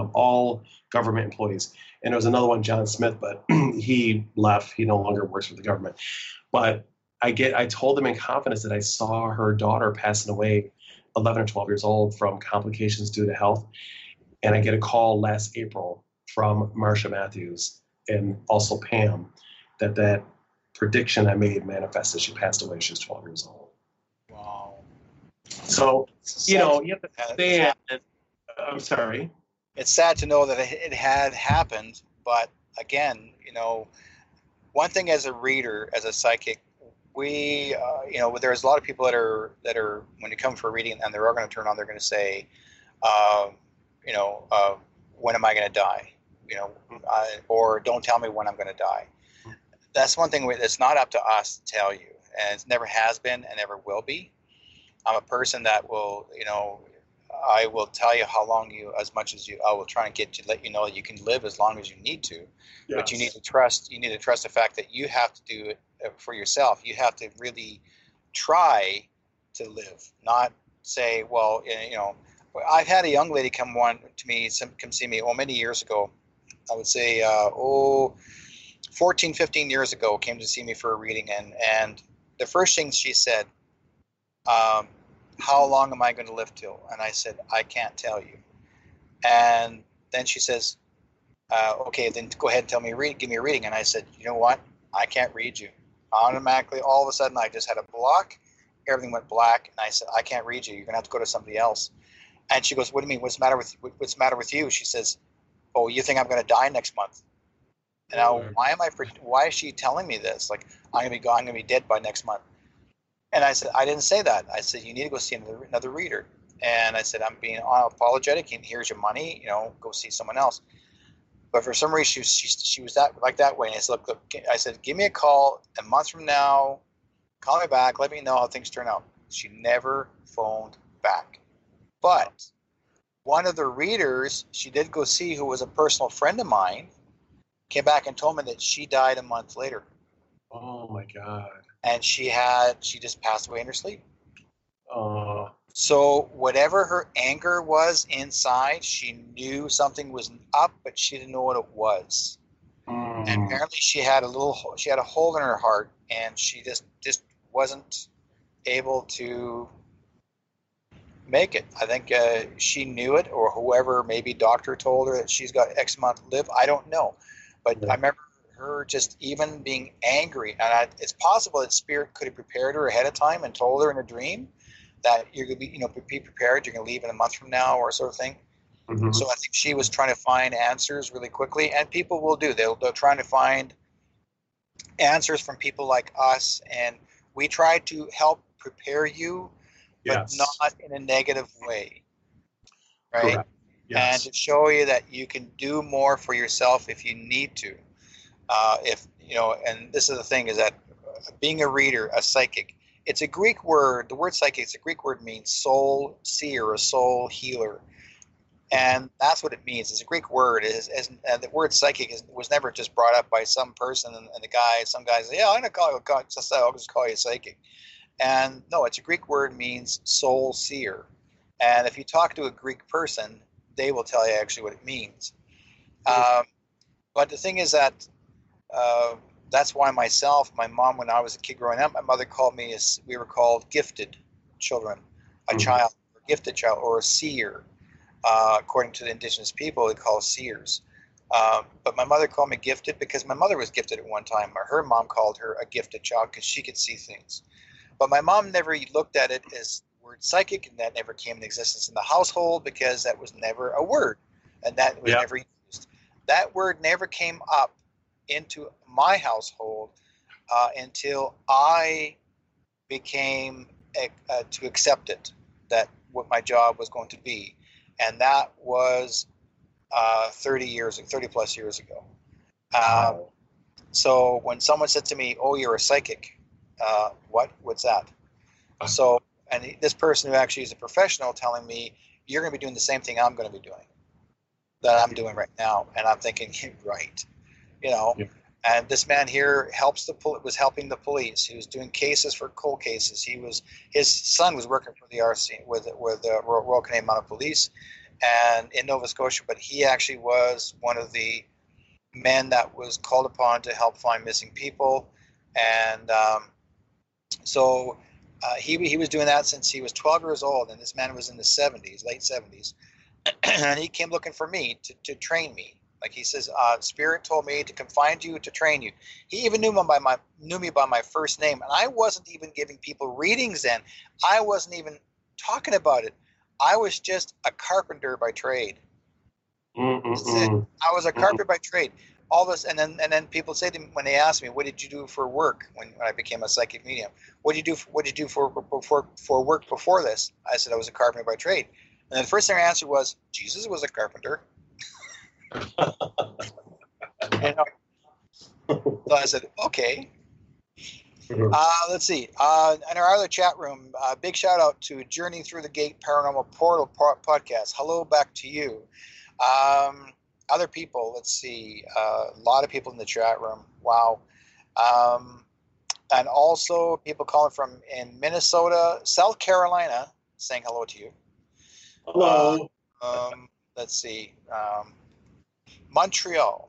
all government employees. And there was another one, John Smith, but he left. He no longer works for the government. But I told them in confidence that I saw her daughter passing away 11 or 12 years old from complications due to health. And I get a call last April from Marsha Matthews and also Pam that prediction I made manifested. She passed away. She was 12 years old. Wow. So, you know, you have to understand. I'm sorry. It's sad to know that it had happened, but again, you know, one thing as a reader, as a psychic, we, you know, there's a lot of people that are when you come for a reading and they're all going to turn on, they're going to say, you know, when am I going to die? You know, or don't tell me when I'm going to die. That's one thing that's not up to us to tell you, and it never has been and never will be. I'm a person that will, you know, I will tell you how long as much as I will try and let you know you can live as long as you need to. Yes. But you need to trust the fact that you have to do it for yourself. You have to really try to live, not say, well, you know, I've had a young lady come see me, many years ago. I would say, 14, 15 years ago, came to see me for a reading. And the first thing she said, how long am I going to live till? And I said, I can't tell you. And then she says, okay, then go ahead and give me a reading. And I said, you know what? I can't read you. Automatically, all of a sudden, I just had a block. Everything went black. And I said, I can't read you. You're going to have to go to somebody else. And she goes, what do you mean? What's the matter with you? She says, oh, you think I'm going to die next month? And now, why is she telling me this? Like, I'm going to be dead by next month. And I said, I didn't say that. I said, you need to go see another reader. And I said, I'm being unapologetic, and here's your money. You know, go see someone else. But for some reason, she was that way. And I said, look, I said, give me a call a month from now. Call me back. Let me know how things turn out. She never phoned back. But one of the readers she did go see, who was a personal friend of mine, came back and told me that she died a month later. Oh my God. And she just passed away in her sleep. So whatever her anger was inside, she knew something was up, but she didn't know what it was. And apparently she had a hole in her heart, and she just wasn't able to make it. I think she knew it, or whoever, maybe doctor told her that she's got X amount to live. I don't know. But I remember her just even being angry. And it's possible that Spirit could have prepared her ahead of time and told her in a dream that you're going to be, you know, be prepared. You're going to leave in a month from now, or sort of thing. Mm-hmm. So I think she was trying to find answers really quickly, and people will do. They're trying to find answers from people like us, and we try to help prepare you, but not in a negative way, right? Correct. Yes. And to show you that you can do more for yourself if you need to. If you know, and this is the thing, is that being a reader, a psychic, it's a Greek word. The word psychic, it's a Greek word, means soul seer, a soul healer. And that's what it means. It's a Greek word. The word psychic was never just brought up by some person and some guy said, yeah, I'm going to I'll just call you psychic. And no, it's a Greek word, means soul seer. And if you talk to a Greek person, they will tell you actually what it means. But the thing is that that's why my mom, when I was a kid growing up, my mother called me, we were called gifted children, a child, a gifted child, or a seer. According to the indigenous people, they call seers. But my mother called me gifted because my mother was gifted at one time. Her mom called her a gifted child because she could see things. But my mom never looked at it as the word psychic, and that never came into existence in the household because that was never a word, and that was never used. That word never came up into my household until I became to accept it, that what my job was going to be. And that was 30 plus years ago. So when someone said to me, oh, you're a psychic, what's that? So, and this person who actually is a professional telling me, you're going to be doing the same thing I'm going to be doing, that I'm doing right now. And I'm thinking, right, you know. Yeah. And this man here was helping the police. He was doing cases for cold cases. His son was working for the RC with the Royal Canadian Mounted Police, and in Nova Scotia. But he actually was one of the men that was called upon to help find missing people, and so he was doing that since he was 12 years old. And this man was in the 70s, late 70s, and he came looking for me to train me. Like he says, Spirit told me to find you, to train you. He even knew me by my first name, and I wasn't even giving people readings then. I wasn't even talking about it. I was just a carpenter by trade. That's it. I was a carpenter by trade. All this, and then people say to me when they ask me, "What did you do for work?" When I became a psychic medium, what did you do for work before this? I said I was a carpenter by trade, and then the first thing I answered was, "Jesus was a carpenter." And so I said, "Okay." Let's see. In our other chat room, big shout out to Journey Through the Gate Paranormal Portal podcast. Hello back to you. Other people, let's see, a lot of people in the chat room. Wow. And also people calling from in Minnesota, South Carolina, saying hello to you. Hello. Let's see. Montreal,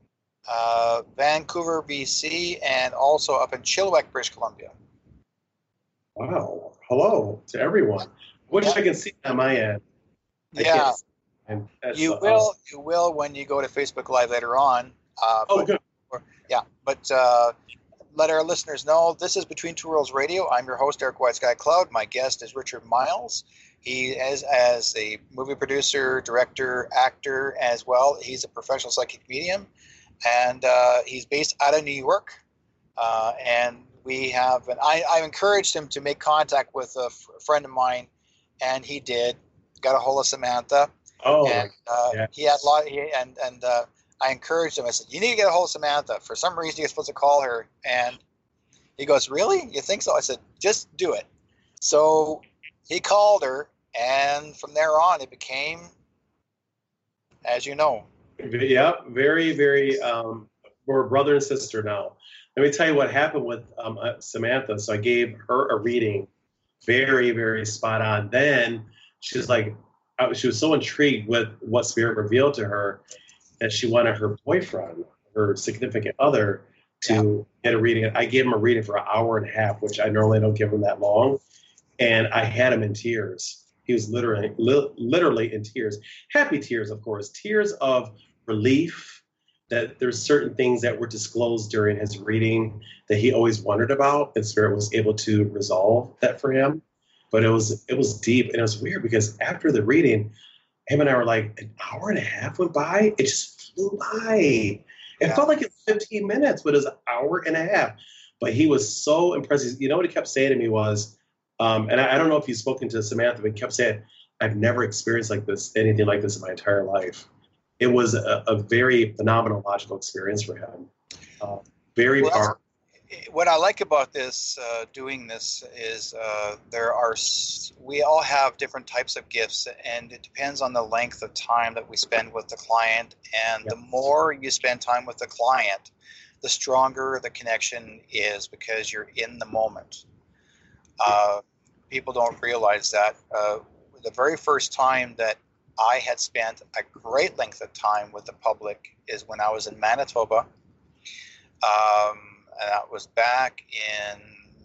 Vancouver, BC, and also up in Chilliwack, British Columbia. Wow. Hello to everyone. Wish I can see on my end. Yeah. You will when you go to Facebook Live later on. Good. But let our listeners know this is Between Two Worlds Radio. I'm your host, Eric White Sky Cloud. My guest is Richard Miles. He is as a movie producer, director, actor as well. He's a professional psychic medium, and he's based out of New York. And we have, and I've encouraged him to make contact with a friend of mine, and he did. Got a hold of Samantha. And he had a lot. I encouraged him. I said, "You need to get a hold of Samantha. For some reason, you're supposed to call her." And he goes, "Really? You think so?" I said, "Just do it." So he called her, and from there on, it became, as you know. Yeah, very, very. We're brother and sister now. Let me tell you what happened with Samantha. So I gave her a reading, very, very spot on. Then she was like, she was so intrigued with what Spirit revealed to her that she wanted her boyfriend, her significant other, to get a reading. I gave him a reading for an hour and a half, which I normally don't give him that long. And I had him in tears. He was literally in tears. Happy tears, of course. Tears of relief that there's certain things that were disclosed during his reading that he always wondered about, and Spirit was able to resolve that for him. But it was deep, and it was weird because after the reading, him and I were like, an hour and a half went by. It just flew by. It felt like it was 15 minutes, but it was an hour and a half. But he was so impressed. You know what he kept saying to me was, and I don't know if you've spoken to Samantha, but he kept saying, "I've never experienced anything like this in my entire life." It was a very phenomenological experience for him. Very powerful. What I like about this, doing this, is we all have different types of gifts, and it depends on the length of time that we spend with the client. And the more you spend time with the client, the stronger the connection is because you're in the moment. People don't realize that. The very first time that I had spent a great length of time with the public is when I was in Manitoba. And that was back in,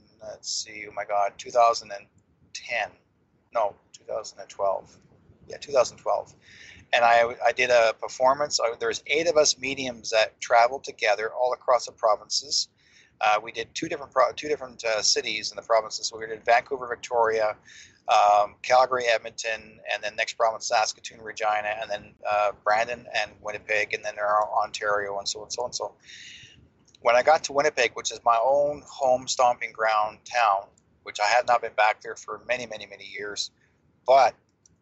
2012. Yeah, 2012. And I did a performance. There's 8 of us mediums that traveled together all across the provinces. We did two different cities in the provinces. So we did Vancouver, Victoria, Calgary, Edmonton, and then next province, Saskatoon, Regina, and then Brandon and Winnipeg, and then there are Ontario, and so and so and so. When I got to Winnipeg, which is my own home stomping ground town, which I had not been back there for many, many, many years, but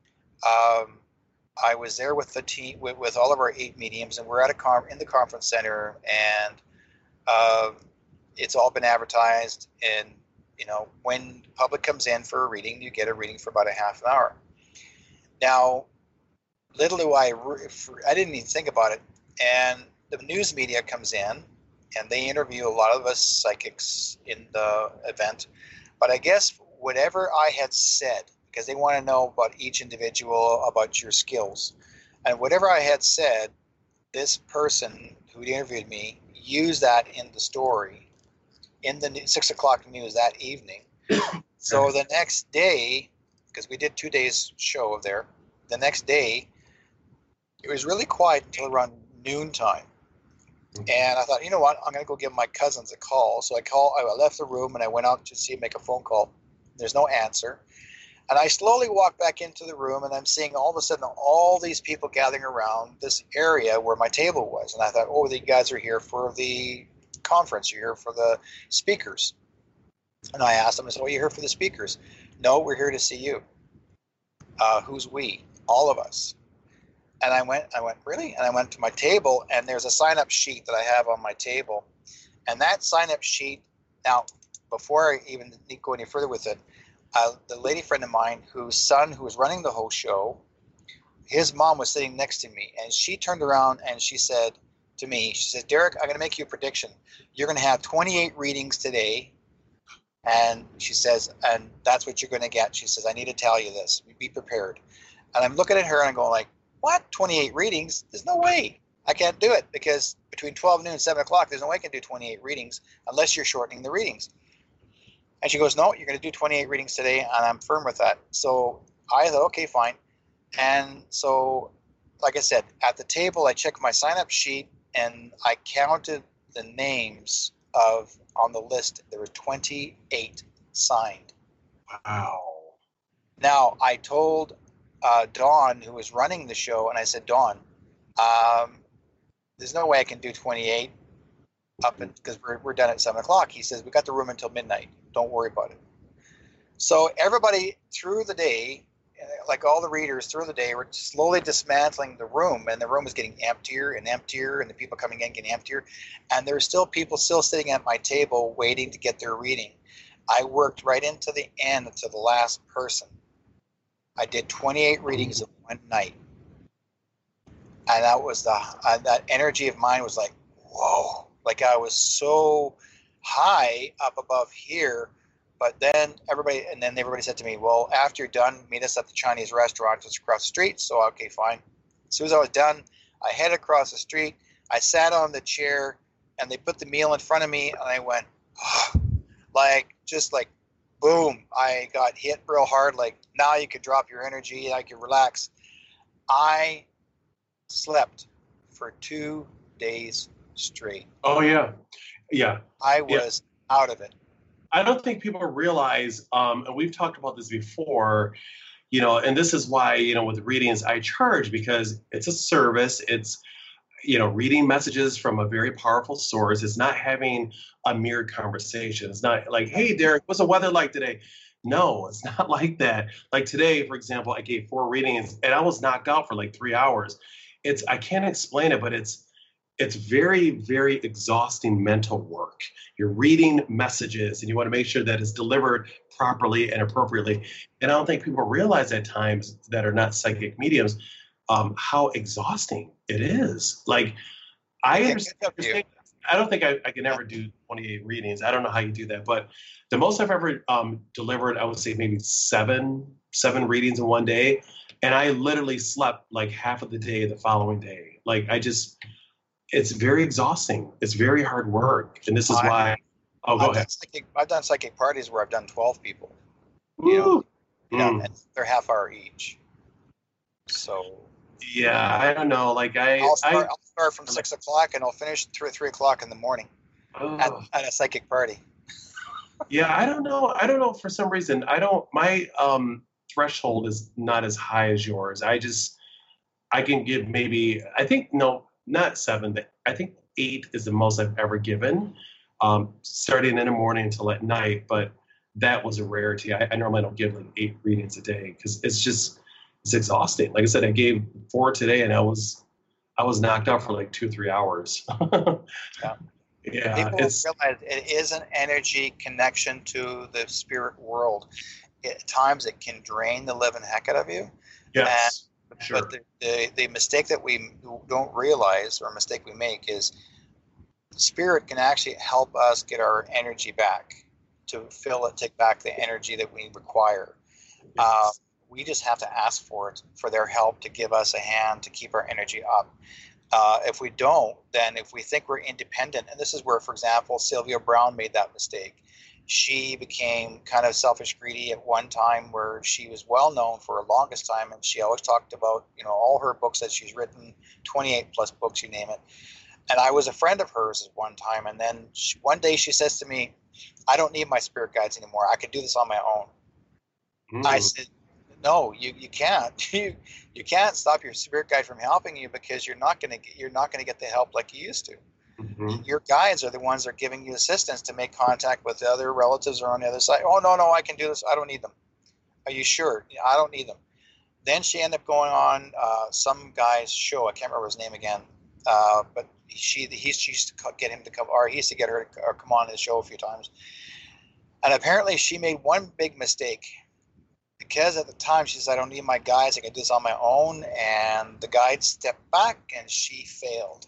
I was there with the team, with all of our 8 mediums, and we're at in the conference center, and it's all been advertised. And when the public comes in for a reading, you get a reading for about a half an hour. Now, little do I didn't even think about it, and the news media comes in. And they interview a lot of us psychics in the event. But I guess whatever I had said, because they want to know about each individual, about your skills. And whatever I had said, this person who interviewed me used that in the story, in the 6 o'clock news that evening. So the next day, because we did 2 days show of there, the next day, it was really quiet until around noontime. And I thought, you know what? I'm going to go give my cousins a call. So I left the room and I went out to make a phone call. There's no answer. And I slowly walked back into the room, and I'm seeing all of a sudden all these people gathering around this area where my table was. And I thought, oh, the guys are here for the conference. You're here for the speakers. And I asked them, I said, oh, you're here for the speakers? No, we're here to see you. Who's we? All of us. And I went, really? And I went to my table, and there's a sign-up sheet that I have on my table. And that sign-up sheet, now, before I even go any further with it, the lady friend of mine whose son, who was running the whole show, his mom was sitting next to me, and she turned around and she said to me, she said, Derek, I'm going to make you a prediction. You're going to have 28 readings today. And she says, and that's what you're going to get. She says, I need to tell you this. Be prepared. And I'm looking at her and I'm going like, what? 28 readings? There's no way. I can't do it, because between 12 noon and 7 o'clock, there's no way I can do 28 readings unless you're shortening the readings. And she goes, no, you're going to do 28 readings today, and I'm firm with that. So I thought, okay, fine. And so, like I said, at the table, I checked my sign-up sheet, and I counted the names on the list. There were 28 signed. Wow. Now, I told Dawn, who was running the show, and I said, Dawn, there's no way I can do 28 because we're done at 7 o'clock. He says, we got the room until midnight. Don't worry about it. So everybody through the day, like all the readers through the day, were slowly dismantling the room, and the room was getting emptier and emptier, and the people coming in getting emptier. And there were still people still sitting at my table waiting to get their reading. I worked right into the end to the last person. I did 28 readings in one night. And that was that energy of mine was like, whoa. Like I was so high up above here. But then everybody said to me, well, after you're done, meet us at the Chinese restaurant just across the street. So, okay, fine. As soon as I was done, I headed across the street. I sat on the chair, and they put the meal in front of me, and I went, oh, just like, boom. I got hit real hard. Like, now you could drop your energy. I could relax. I slept for 2 days straight. Oh, yeah. Yeah. I was out of it. I don't think people realize, and we've talked about this before, and this is why, with readings I charge, because it's a service. It's, reading messages from a very powerful source. It's not having a mere conversation. It's not like, hey, Derek, what's the weather like today? No, it's not like that. Like today, for example, I gave 4 readings and I was knocked out for like 3 hours. I can't explain it, but it's very, very exhausting mental work. You're reading messages and you want to make sure that it's delivered properly and appropriately. And I don't think people realize at times that are not psychic mediums how exhausting it is. Like, I don't think I can ever do 28 readings. I don't know how you do that, but the most I've ever delivered, I would say maybe seven readings in one day. And I literally slept like half of the day the following day. Like it's very exhausting. It's very hard work. And this is why, go ahead. I've done psychic parties where I've done 12 people, and they're half hour each. So. Yeah, I don't know. Like I'll start from 6 o'clock and I'll finish 3 o'clock in the morning at a psychic party. Yeah, I don't know. For some reason, my threshold is not as high as yours. I can give maybe, not 7, but I think 8 is the most I've ever given, starting in the morning until at night. But that was a rarity. I normally don't give like 8 readings a day because it's exhausting. Like I said, I gave 4 today and I was knocked out for like 2-3 hours. Yeah. People realize it is an energy connection to the spirit world. At times it can drain the living heck out of you. Yes. Sure. But the mistake that we don't realize, or mistake we make, is spirit can actually help us get our energy back, to fill it, take back the energy that we require. Yes. We just have to ask for their help to give us a hand to keep our energy up. If we don't, then if we think we're independent, and this is where, for example, Sylvia Brown made that mistake. She became kind of selfish, greedy at one time, where she was well known for the longest time, and she always talked about, all her books that she's written, 28 plus books, you name it. And I was a friend of hers at one time, and then one day she says to me, "I don't need my spirit guides anymore. I can do this on my own." I said, "No, you can't. You can't stop your spirit guide from helping you, because you're not gonna get the help like you used to. Your guides are the ones that are giving you assistance to make contact with the other relatives or on the other side. Oh, no, I can do this. I don't need them. Are you sure? I don't need them." Then she ended up going on some guy's show. I can't remember his name again, but she used to get him to come, or he used to get her to come on his show a few times. And apparently she made one big mistake, because at the time she said, "I don't need my guides. I can do this on my own." And the guide stepped back, and she failed.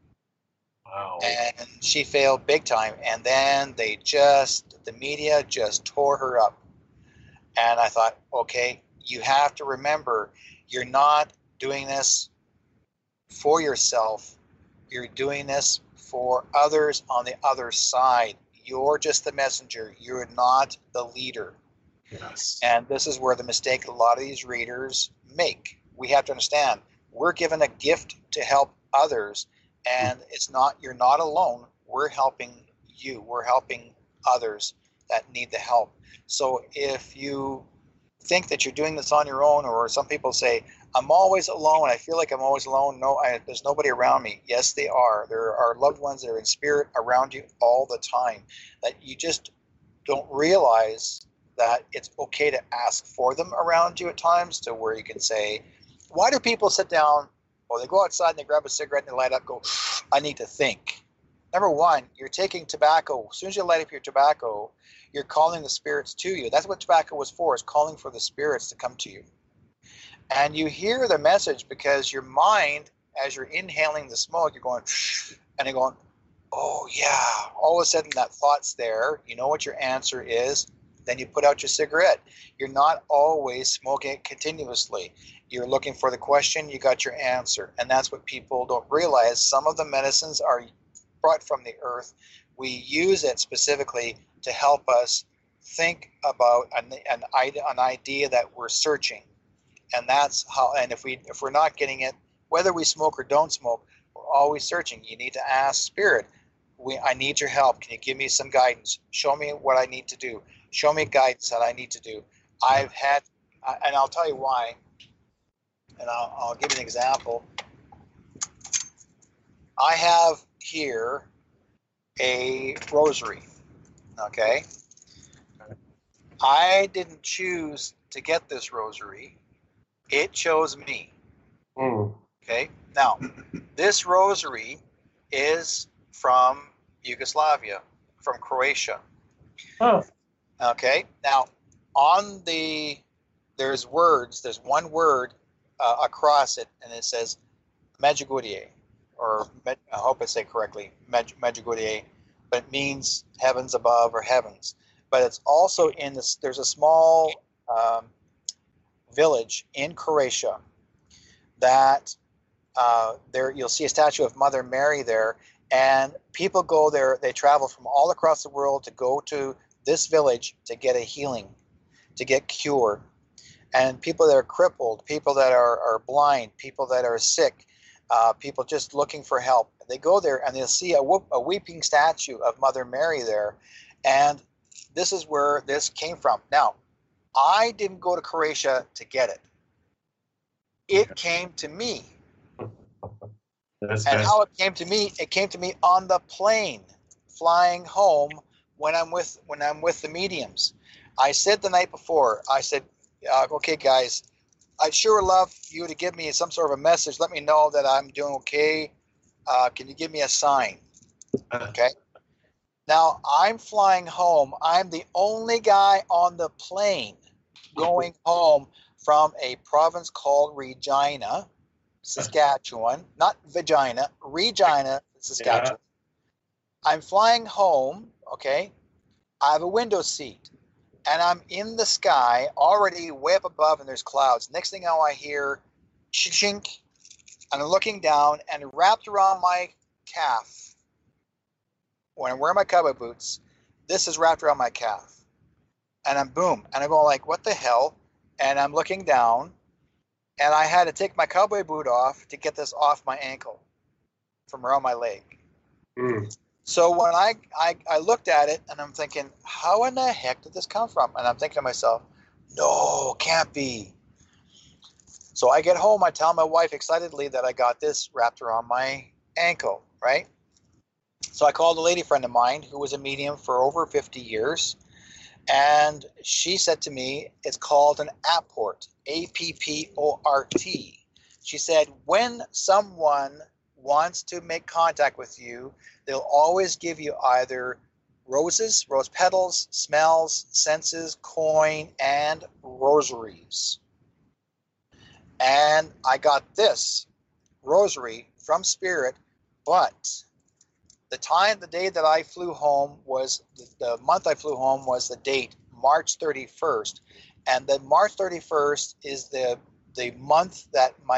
Wow. And she failed big time. And then the media just tore her up. And I thought, okay, you have to remember, you're not doing this for yourself. You're doing this for others on the other side. You're just the messenger. You're not the leader. Yes. And this is where the mistake a lot of these readers make. We have to understand, we're given a gift to help others, and you're not alone. We're helping you. We're helping others that need the help. So if you think that you're doing this on your own, or some people say, "I'm always alone. I feel like I'm always alone. No, there's nobody around me." Yes, they are. There are loved ones that are in spirit around you all the time, that you just don't realize that it's okay to ask for them around you at times, to where you can say, why do people sit down, or they go outside and they grab a cigarette and they light up, go, "I need to think"? Number one, you're taking tobacco. As soon as you light up your tobacco, you're calling the spirits to you. That's what tobacco was for, is calling for the spirits to come to you. And you hear the message, because your mind, as you're inhaling the smoke, you're going, and you're going, "Oh yeah." All of a sudden that thought's there. You know what your answer is. Then you put out your cigarette. You're not always smoking it continuously. You're looking for the question, you got your answer. And that's what people don't realize. Some of the medicines are brought from the earth. We use it specifically to help us think about an idea that we're searching. And that's how, and if we're not getting it, whether we smoke or don't smoke, we're always searching. You need to ask Spirit, I need your help. Can you give me some guidance? Show me what I need to do. Show me guidance that I need to do. And I'll tell you why. And I'll give you an example. I have here a rosary. Okay. I didn't choose to get this rosary. It chose me. Okay. Now, this rosary is from Yugoslavia, from Croatia. Oh. Okay. Now, there's one word across it, and it says Medjugorje, or I hope I say correctly, Medjugorje, but it means heavens above or heavens. But it's also in this. There's a small village in Croatia that there you'll see a statue of Mother Mary there, and people go there. They travel from all across the world to go to this village to get a healing, to get cured. And people that are crippled, people that are blind, people that are sick, people just looking for help, they go there and they'll see a weeping statue of Mother Mary there. And this is where this came from. Now, I didn't go to Croatia to get it. It came to me. And how it came to me on the plane flying home when I'm with the mediums. I said the night before, I said, okay, guys, I'd sure love you to give me some sort of a message. Let me know that I'm doing okay. Can you give me a sign? Okay. Now, I'm flying home. I'm the only guy on the plane going home from a province called Regina, Saskatchewan. Not Vagina, Regina, Saskatchewan. Yeah. I'm flying home, okay? I have a window seat. And I'm in the sky, already way up above, and there's clouds. Next thing I hear, chink, and I'm looking down, and wrapped around my calf, when I'm wearing my cowboy boots, this is wrapped around my calf. And I'm boom. And I'm going like, what the hell? And I'm looking down, and I had to take my cowboy boot off to get this off my ankle from around my leg. Mm. So when I looked at it, and I'm thinking, how in the heck did this come from? And I'm thinking to myself, no, can't be. So I get home, I tell my wife excitedly that I got this wrapped around my ankle, right? So I called a lady friend of mine who was a medium for over 50 years. And she said to me, it's called an apport, A-P-P-O-R-T. She said, when someone wants to make contact with you, they'll always give you either roses, rose petals, smells, senses, coin, and rosaries. And I got this rosary from Spirit, but the day that I flew home was, the month I flew home was the date, March 31st. And the March 31st is the month that my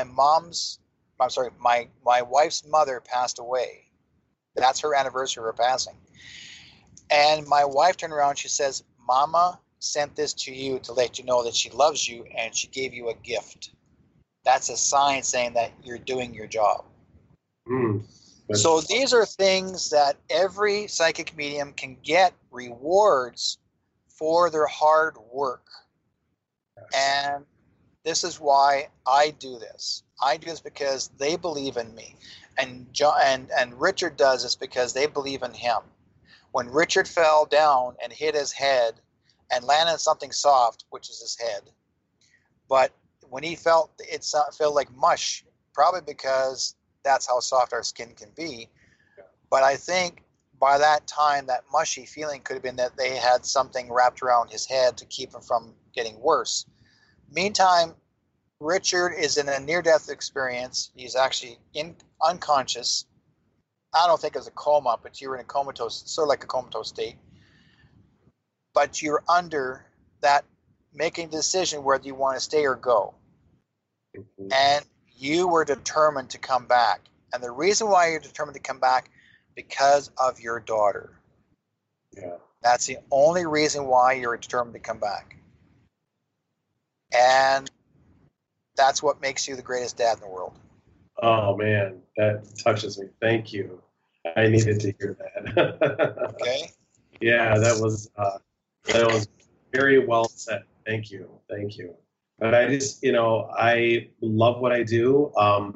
wife's mother passed away. That's her anniversary of her passing. And my wife turned around, she says, Mama sent this to you to let you know that she loves you, and she gave you a gift. That's a sign saying that you're doing your job. Mm. So these are things that every psychic medium can get rewards for their hard work. And this is why I do this. I do this because they believe in me. And Richard does this because they believe in him. When Richard fell down and hit his head and landed on something soft, which is his head, but when he felt it felt like mush, probably because that's how soft our skin can be. But I think by that time, that mushy feeling could have been that they had something wrapped around his head to keep him from getting worse. Meantime, Richard is in a near-death experience. He's actually unconscious. I don't think it was a coma, but you were in a comatose, sort of like a comatose state. But you're under that, making a decision whether you want to stay or go. Mm-hmm. And you were determined to come back. And the reason why you're determined to come back, because of your daughter. Yeah. That's the only reason why you're determined to come back. And that's what makes you the greatest dad in the world. Oh, man, that touches me. Thank you. I needed to hear that. Okay. Yeah, that was very well said. Thank you. But I just, I love what I do.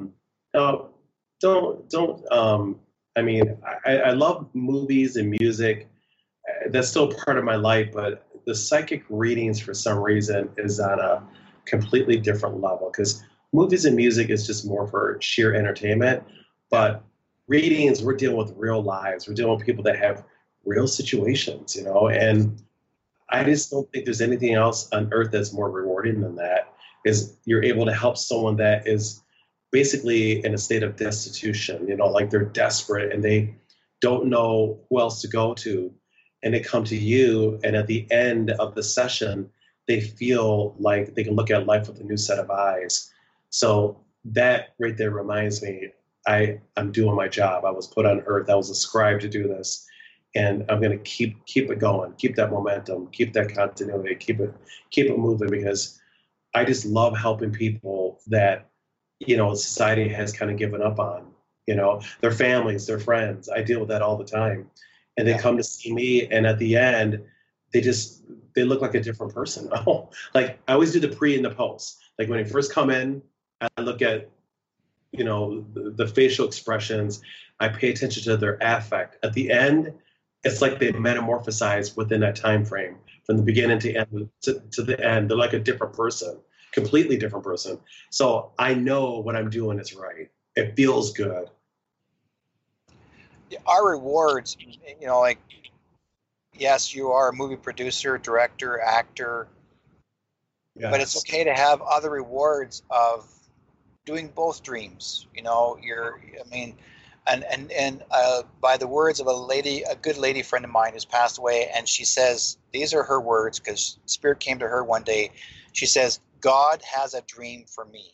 I love movies and music. That's still part of my life, but the psychic readings for some reason is on a completely different level, because movies and music is just more for sheer entertainment. But readings, we're dealing with real lives. We're dealing with people that have real situations, and I just don't think there's anything else on earth that's more rewarding than that, is you're able to help someone that is basically in a state of destitution, like they're desperate and they don't know who else to go to. And they come to you, and at the end of the session, they feel like they can look at life with a new set of eyes. So that right there reminds me, I'm doing my job. I was put on earth. I was ascribed to do this. And I'm going to keep it going, keep that momentum, keep that continuity, keep it moving, because I just love helping people that, society has kind of given up on, their families, their friends. I deal with that all the time. And they come to see me, and at the end, they look like a different person. Like, I always do the pre and the post. Like, when they first come in, I look at, the facial expressions. I pay attention to their affect. At the end, it's like they metamorphosize within that time frame, from the beginning to end to the end. They're like a different person, completely different person. So I know what I'm doing is right. It feels good. Our rewards, like, yes, you are a movie producer, director, actor, yes, but it's okay to have other rewards of doing both dreams. By the words of a good lady friend of mine who's passed away, and she says, these are her words, because Spirit came to her one day. She says, God has a dream for me.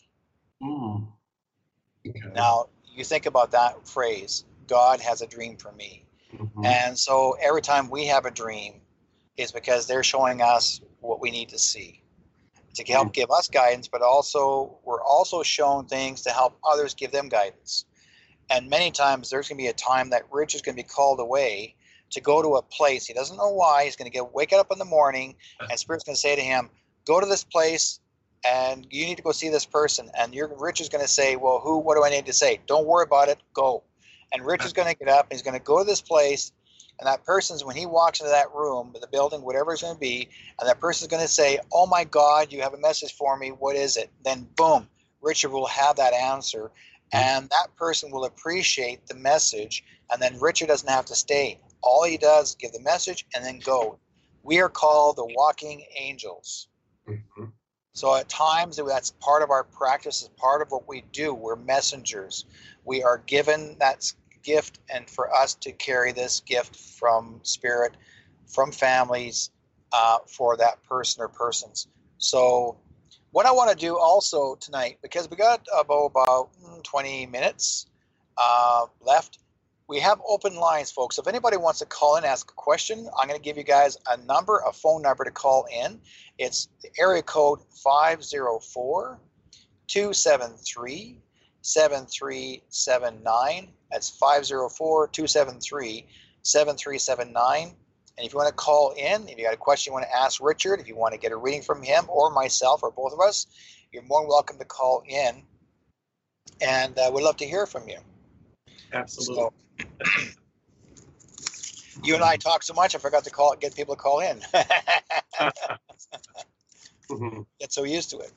Okay. Now, you think about that phrase, God has a dream for me. Mhm. And so every time we have a dream is because they're showing us what we need to see to help give us guidance, but also we're also shown things to help others give them guidance. And many times there's going to be a time that Rich is going to be called away to go to a place. He doesn't know why. He's going to wake up in the morning and Spirit's going to say to him, go to this place and you need to go see this person. And Rich is going to say, well, what do I need to say? Don't worry about it. Go. And Rich is going to get up and he's going to go to this place. And that person's, when he walks into that room, the building, whatever it's going to be, and that person's going to say, oh my God, you have a message for me. What is it? Then boom, Richard will have that answer. And that person will appreciate the message. And then Richard doesn't have to stay. All he does is give the message and then go. We are called the walking angels. Mhm. So at times that's part of our practice, is part of what we do. We're messengers. We are given that gift, and for us to carry this gift from Spirit, from families, for that person or persons. So what I want to do also tonight, because we got about 20 minutes left, we have open lines, folks. If anybody wants to call in, ask a question, I'm going to give you guys a phone number to call in. It's the area code 504-273-7379. That's 504-273-7379. And if you want to call in, if you got a question you want to ask Richard, if you want to get a reading from him or myself or both of us, you're more than welcome to call in. And we'd love to hear from you. Absolutely. So, you and I talk so much, I forgot to get people to call in. Mhm. Get so used to it.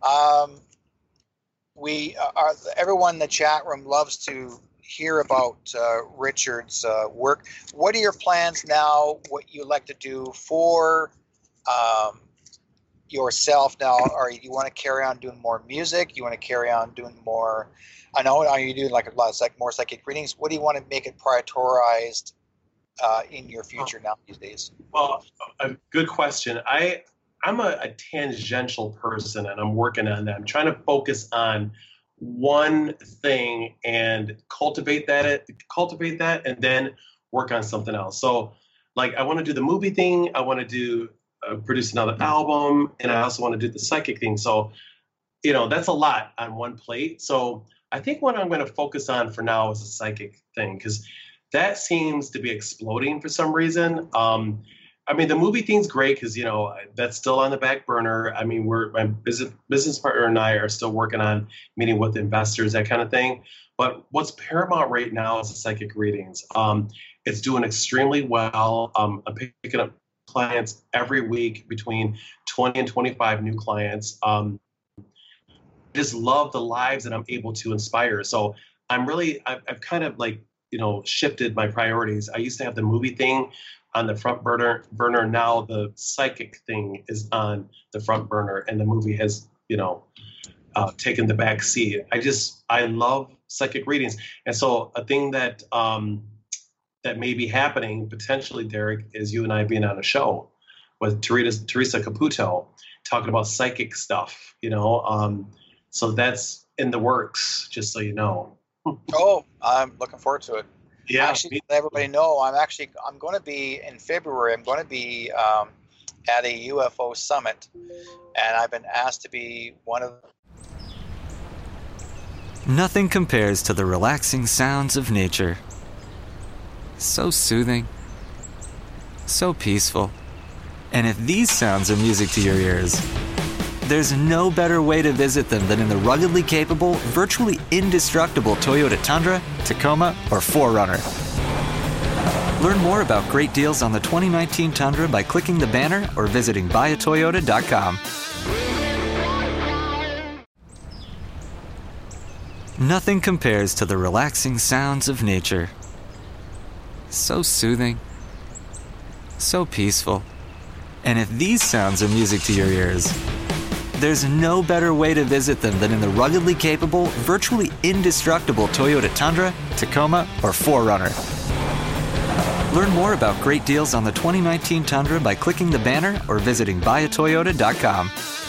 Everyone in the chat room loves to hear about Richard's work. What are your plans now? What you like to do for yourself now? You want to carry on doing more music? You want to carry on doing more? I know. Are you doing like a lot of more psychic readings? What do you want to make it prioritized in your future now these days? Well, a good question. I'm a tangential person, and I'm working on that. I'm trying to focus on one thing and cultivate that, and then work on something else. So, like, I want to do the movie thing. I want to do produce another album, and I also want to do the psychic thing. So, that's a lot on one plate. So, I think what I'm going to focus on for now is the psychic thing, because that seems to be exploding for some reason. The movie thing's great because, that's still on the back burner. My business partner and I are still working on meeting with investors, that kind of thing. But what's paramount right now is the psychic readings. It's doing extremely well. I'm picking up clients every week, between 20 and 25 new clients. Just love the lives that I'm able to inspire. So I've kind of shifted my priorities. I used to have the movie thing on the front burner. Now the psychic thing is on the front burner, and the movie has, taken the back seat. I love psychic readings. And so a thing that may be happening potentially, Derek, is you and I being on a show with Teresa Caputo talking about psychic stuff, so that's in the works, just so you know. Oh, I'm looking forward to it. Yeah. Actually, to let everybody know, I'm going to be in February. I'm going to be at a UFO summit, and I've been asked to be one of. Nothing compares to the relaxing sounds of nature. So soothing, so peaceful. And if these sounds are music to your ears, there's no better way to visit them than in the ruggedly capable, virtually indestructible Toyota Tundra, Tacoma, or 4Runner. Learn more about great deals on the 2019 Tundra by clicking the banner or visiting buyatoyota.com. Nothing compares to the relaxing sounds of nature. So soothing, so peaceful. And if these sounds are music to your ears, there's no better way to visit them than in the ruggedly capable, virtually indestructible Toyota Tundra, Tacoma, or 4Runner. Learn more about great deals on the 2019 Tundra by clicking the banner or visiting buyatoyota.com.